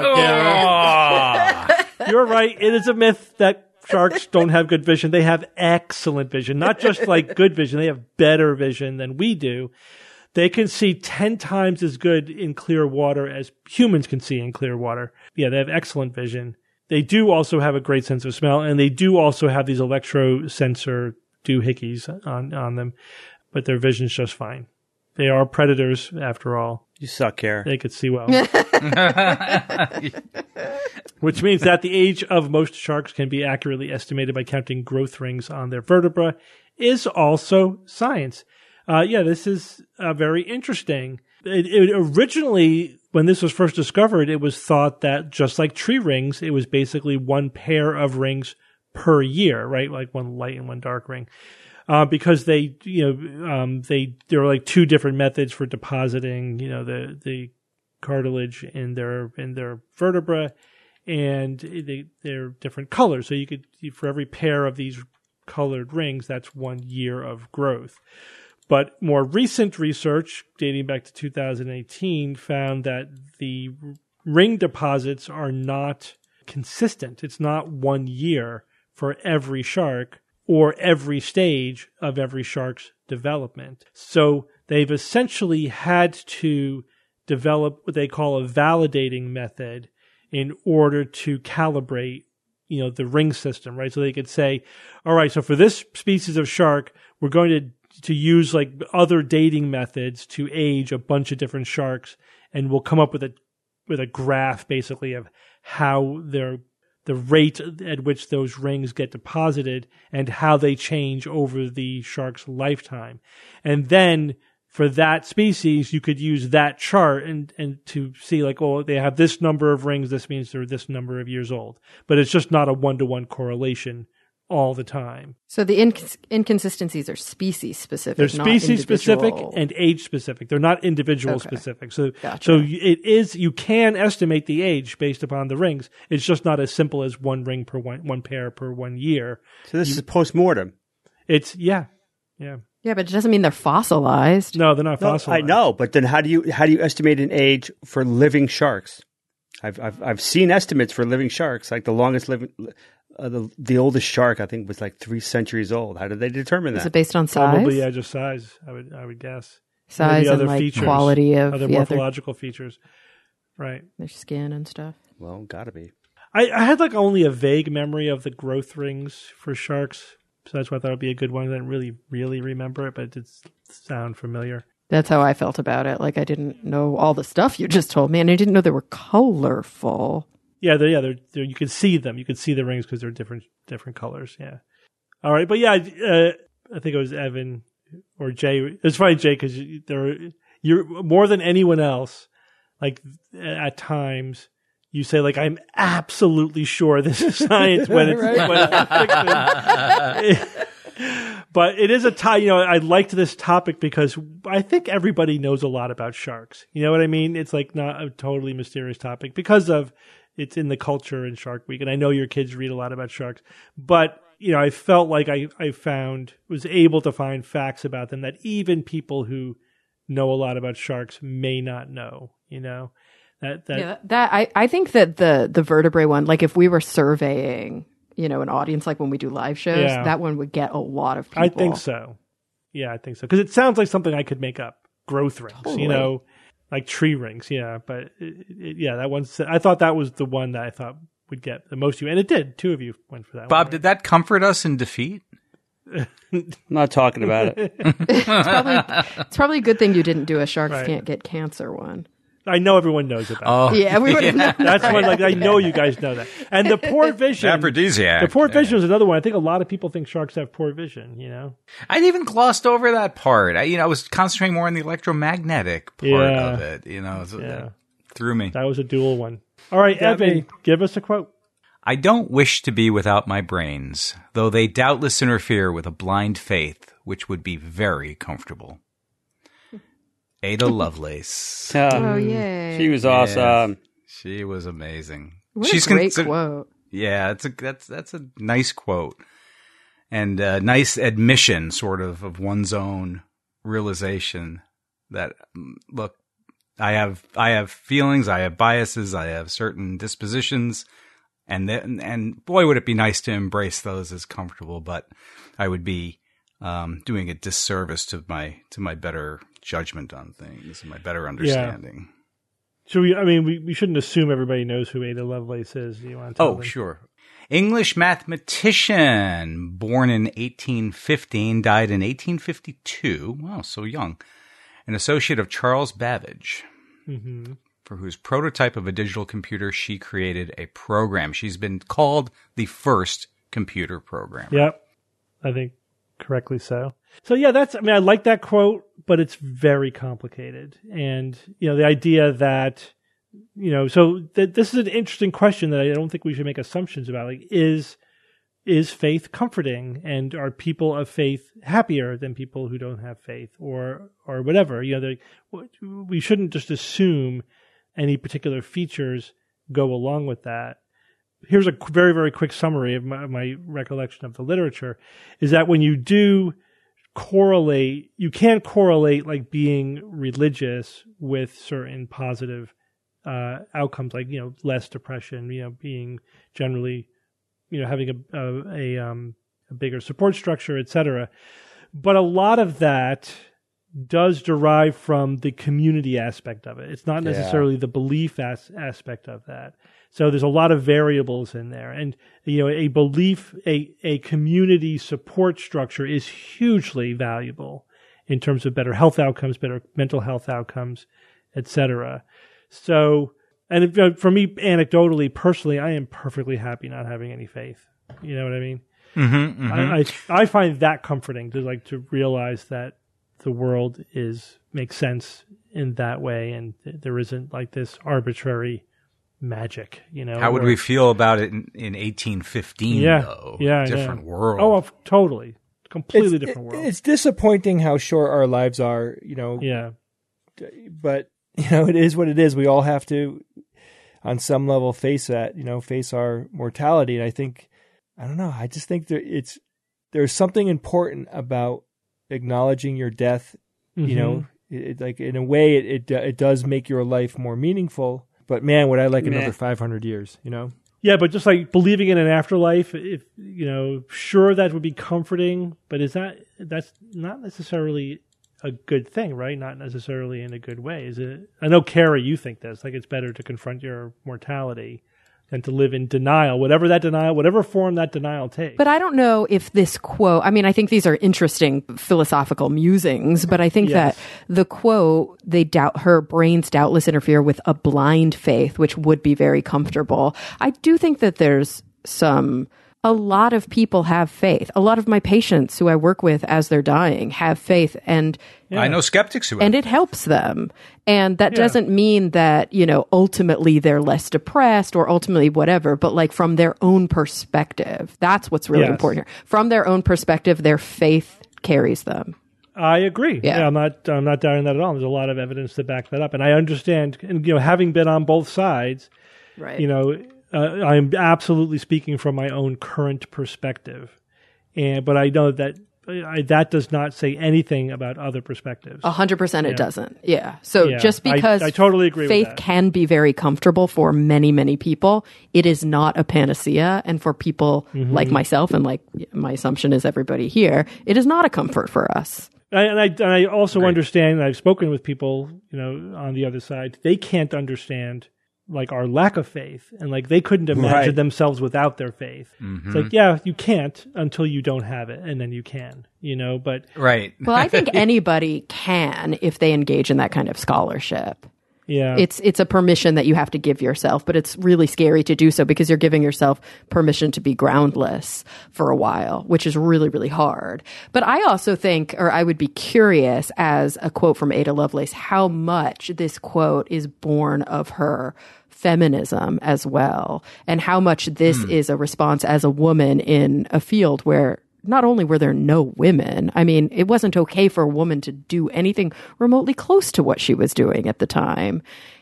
Kara. You're right. It is a myth that sharks don't have good vision. They have excellent vision. Not just like good vision. They have better vision than we do. They can see ten times as good in clear water as humans can see in clear water. Yeah, they have excellent vision. They do also have a great sense of smell, and they do also have these electro sensor doohickeys on, on them, but their vision's just fine. They are predators, after all. You suck, Kara. They could see well. Which means that the age of most sharks can be accurately estimated by counting growth rings on their vertebra is also science. Uh, yeah, this is uh, very interesting. It, it originally, when this was first discovered, it was thought that just like tree rings, it was basically one pair of rings per year, right? Like one light and one dark ring. Uh, because they, you know, um, they, there are like two different methods for depositing, you know, the, the cartilage in their, in their vertebra, and they, they're different colors. So you could, for every pair of these colored rings, that's one year of growth. But more recent research, dating back to two thousand eighteen, found that the ring deposits are not consistent. It's not one year for every shark or every stage of every shark's development. So they've essentially had to develop what they call a validating method in order to calibrate, you know, the ring system, right? So they could say, all right, so for this species of shark, we're going to to use like other dating methods to age a bunch of different sharks, and we'll come up with a with a graph basically of how their the rate at which those rings get deposited and how they change over the shark's lifetime. And then for that species, you could use that chart and, and to see like, oh, they have this number of rings. This means they're this number of years old. But it's just not a one-to-one correlation all the time. So the inc- inconsistencies are species specific. They're species specific individual. and age specific. They're not individual Okay. specific. So, Gotcha. so it is, you can estimate the age based upon the rings. It's just not as simple as one ring per one, one pair per one year. So this is post-mortem. It's, yeah, yeah. Yeah, but it doesn't mean they're fossilized. No, they're not No, fossilized. I know, but then how do you how do you estimate an age for living sharks? I've I've I've seen estimates for living sharks, like the longest living uh, the the oldest shark I think was like three centuries old. How did they determine that? Is it based on size? Probably, yeah, just size. I would, I would guess. Size Maybe and other like features, quality of other yeah, their, morphological features, right? their skin and stuff. Well, gotta be. I, I had like only a vague memory of the growth rings for sharks, so that's why I thought it'd be a good one. I didn't really, really remember it, but it did sound familiar. That's how I felt about it. Like I didn't know all the stuff you just told me, and I didn't know they were colorful. Yeah, they're, yeah, they're, they're, you could see them. You could see the rings because they're different, different colors. Yeah. All right, but yeah, uh, I think it was Evan or Jay. It's funny, Jay, because there you're more than anyone else. Like at times, you say like, "I'm absolutely sure this is science," when it's, Right. when it's fiction. But it is a tie. You know, I liked this topic because I think everybody knows a lot about sharks. You know what I mean? It's like not a totally mysterious topic because of it's in the culture in Shark Week, and I know your kids read a lot about sharks. But you know, I felt like I I found was able to find facts about them that even people who know a lot about sharks may not know. You know, that that Yeah, that I, I think that the the vertebrae one, like if we were surveying, you know, an audience, like when we do live shows, Yeah. that one would get a lot of people. I think so. Yeah, I think so. Because it sounds like something I could make up. Growth rings, Totally. you know, like tree rings. Yeah, but it, it, yeah, that one's. I thought that was the one that I thought would get the most of you, and it did. Two of you went for that. Bob, one, did that comfort us in defeat? I'm not talking about it. it's, probably, it's probably a good thing you didn't do a sharks Right. can't get cancer one. I know everyone knows about. Oh, it. Yeah, everybody knows. That's what like I know you guys know that. And the poor vision. aphrodisiac. The poor vision was another one. I think a lot of people think sharks have poor vision. You know. I'd even glossed over that part. I, you know, I was concentrating more on the electromagnetic part Yeah. of it. You know, so Yeah. that threw me. That was a dual one. All right, Got Evan, me. give us a quote. I don't wish to be without my brains, though they doubtless interfere with a blind faith, which would be very comfortable. Ada Lovelace. Um, Oh, yay. She was awesome. She was amazing. What She's a great consider- quote. Yeah, it's a that's that's a nice quote and a nice admission, sort of, of one's own realization that mm, look, I have I have feelings, I have biases, I have certain dispositions, and then and boy, would it be nice to embrace those as comfortable, but I would be um, doing a disservice to my to my better judgment on things, my better understanding. Should we? I mean, we, we shouldn't assume everybody knows who Ada Lovelace is. You want to tell Oh, them? sure. English mathematician, born in eighteen fifteen, died in eighteen fifty-two. Wow, so young. An associate of Charles Babbage, Mm-hmm. for whose prototype of a digital computer she created a program. She's been called the first computer programmer. Yep, I think correctly so. So yeah, that's. I mean, I like that quote, but it's very complicated, and you know, the idea that you know, so th- this is an interesting question that I don't think we should make assumptions about. Like, is is faith comforting, and are people of faith happier than people who don't have faith, or or whatever? You know, they, we shouldn't just assume any particular features go along with that. Here's a very, very quick summary of my, my recollection of the literature, is that when you do correlate, you can correlate like being religious with certain positive uh, outcomes, like, you know, less depression, you know, being generally, you know, having a, a, a, um, a bigger support structure, et cetera. But a lot of that does derive from the community aspect of it. It's not necessarily the belief as- aspect of that. So there's a lot of variables in there. And, you know, a belief, a, a community support structure is hugely valuable in terms of better health outcomes, better mental health outcomes, et cetera. So, and if, uh, for me, anecdotally, personally, I am perfectly happy not having any faith. You know what I mean? Mm-hmm, mm-hmm. I, I I find that comforting to like to realize that the world is makes sense in that way, and th- there isn't like this arbitrary magic. You know, How would or- we feel about it in, in eighteen fifteen, Yeah, though? yeah, I Different know. world. Oh, of- totally, completely it's, different it- world. It's disappointing how short our lives are, you know. Yeah, But you know, it is what it is. We all have to, on some level, face that. You know, face our mortality. And I think, I don't know. I just think there it's there's something important about acknowledging your death. Mhm. You know, it, it, like in a way, it, it it does make your life more meaningful. But man, would I like Meh. another five hundred years? You know. Yeah, but just like believing in an afterlife, if you know, sure that would be comforting, but is that that's not necessarily a good thing, right? Not necessarily in a good way. Is it? I know, Kara, you think this. Like it's better to confront your mortality than to live in denial, whatever that denial, whatever form that denial takes. But I don't know if this quote, I mean, I think these are interesting philosophical musings, but I think Yes. that the quote, they doubt, her brains doubtless interfere with a blind faith, which would be very comfortable. I do think that there's some, a lot of people have faith. A lot of my patients who I work with as they're dying have faith, and I know skeptics who have. and it helps them. And that Yeah. doesn't mean that, you know, ultimately they're less depressed or ultimately whatever, but like from their own perspective, that's what's really Yes. important here. From their own perspective, their faith carries them. I agree. Yeah. Yeah, I'm not. I'm not doubting that at all. There's a lot of evidence to back that up, and I understand. And you know, having been on both sides, Right. you know, uh, I'm absolutely speaking from my own current perspective, and but I know that I, that does not say anything about other perspectives. A hundred percent, it Yeah. doesn't. Yeah. So Yeah. just I- because I totally agree with faith that. can be very comfortable for many, many people, it is not a panacea. And for people Mm-hmm. like myself, and like my assumption is everybody here, it is not a comfort for us. I, and I and I also understand. And I've spoken with people, you know, on the other side. They can't understand like our lack of faith, and like they couldn't imagine Right. themselves without their faith. It's like, yeah, you can't until you don't have it, and then you can, you know. But Right. Well, I think anybody can if they engage in that kind of scholarship. yeah, It's it's a permission that you have to give yourself, but it's really scary to do so because you're giving yourself permission to be groundless for a while, which is really, really hard. But I also think, or I would be curious, as a quote from Ada Lovelace, how much this quote is born of her feminism as well, and how much this is a response as a woman in a field where not only were there no women, I mean, it wasn't okay for a woman to do anything remotely close to what she was doing at the time.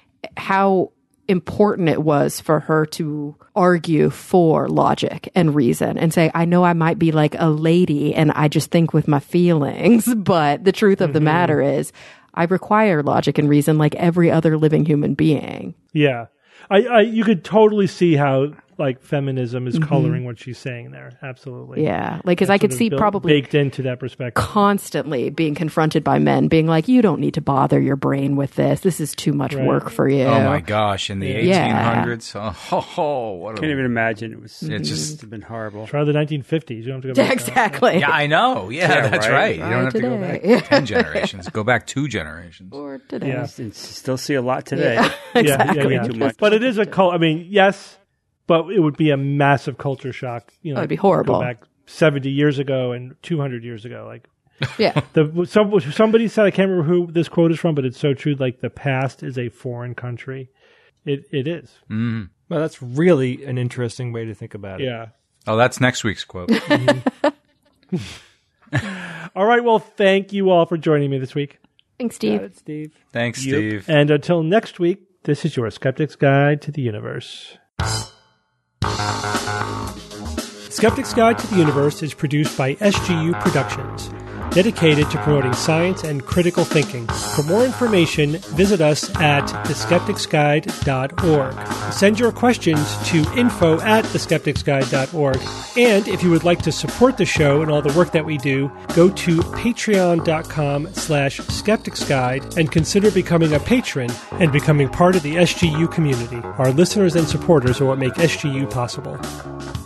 How important it was for her to argue for logic and reason and say, I know I might be like a lady and I just think with my feelings, but the truth of the matter is I require logic and reason like every other living human being. yeah. I, I you could totally see how like feminism is coloring what she's saying there. Absolutely. Yeah. Like, cause I Sort could of see built- probably baked into that perspective. constantly being confronted by men being like, you don't need to bother your brain with this. This is too much Right. work for you. Oh my gosh! In the Yeah. eighteen hundreds, oh, ho, ho, what Can't a, even imagine. It was. It's It's just- just been horrible. Try the nineteen fifties. You don't have to go back. Exactly. Yeah, I know. Yeah, Yeah, that's right. right. You Right don't have to go today. back ten generations. Go back two generations. Or today. Yeah. And still see a lot today. Yeah. Yeah, Exactly. yeah, yeah. Too much. But it is a cult. I mean, yes, but it would be a massive culture shock. You know, Oh, it'd be horrible. Go back seventy years ago and two hundred years ago. Like Yeah. the some, somebody said, I can't remember who this quote is from, but it's so true. Like the past is a foreign country. It it is. Mm. Well, that's really an interesting way to think about it. Yeah. Oh, that's next week's quote. All right. Well, thank you all for joining me this week. Thanks, Got Steve. it, Steve. Thanks, Steve. And until next week, this is your Skeptic's Guide to the Universe. Skeptic's Guide to the Universe is produced by S G U Productions, dedicated to promoting science and critical thinking. For more information, visit us at the skeptics guide dot org. Send your questions to info at the skeptics guide dot org. And if you would like to support the show and all the work that we do, go to patreon.com slash skepticsguide and consider becoming a patron and becoming part of the S G U community. Our listeners and supporters are what make S G U possible.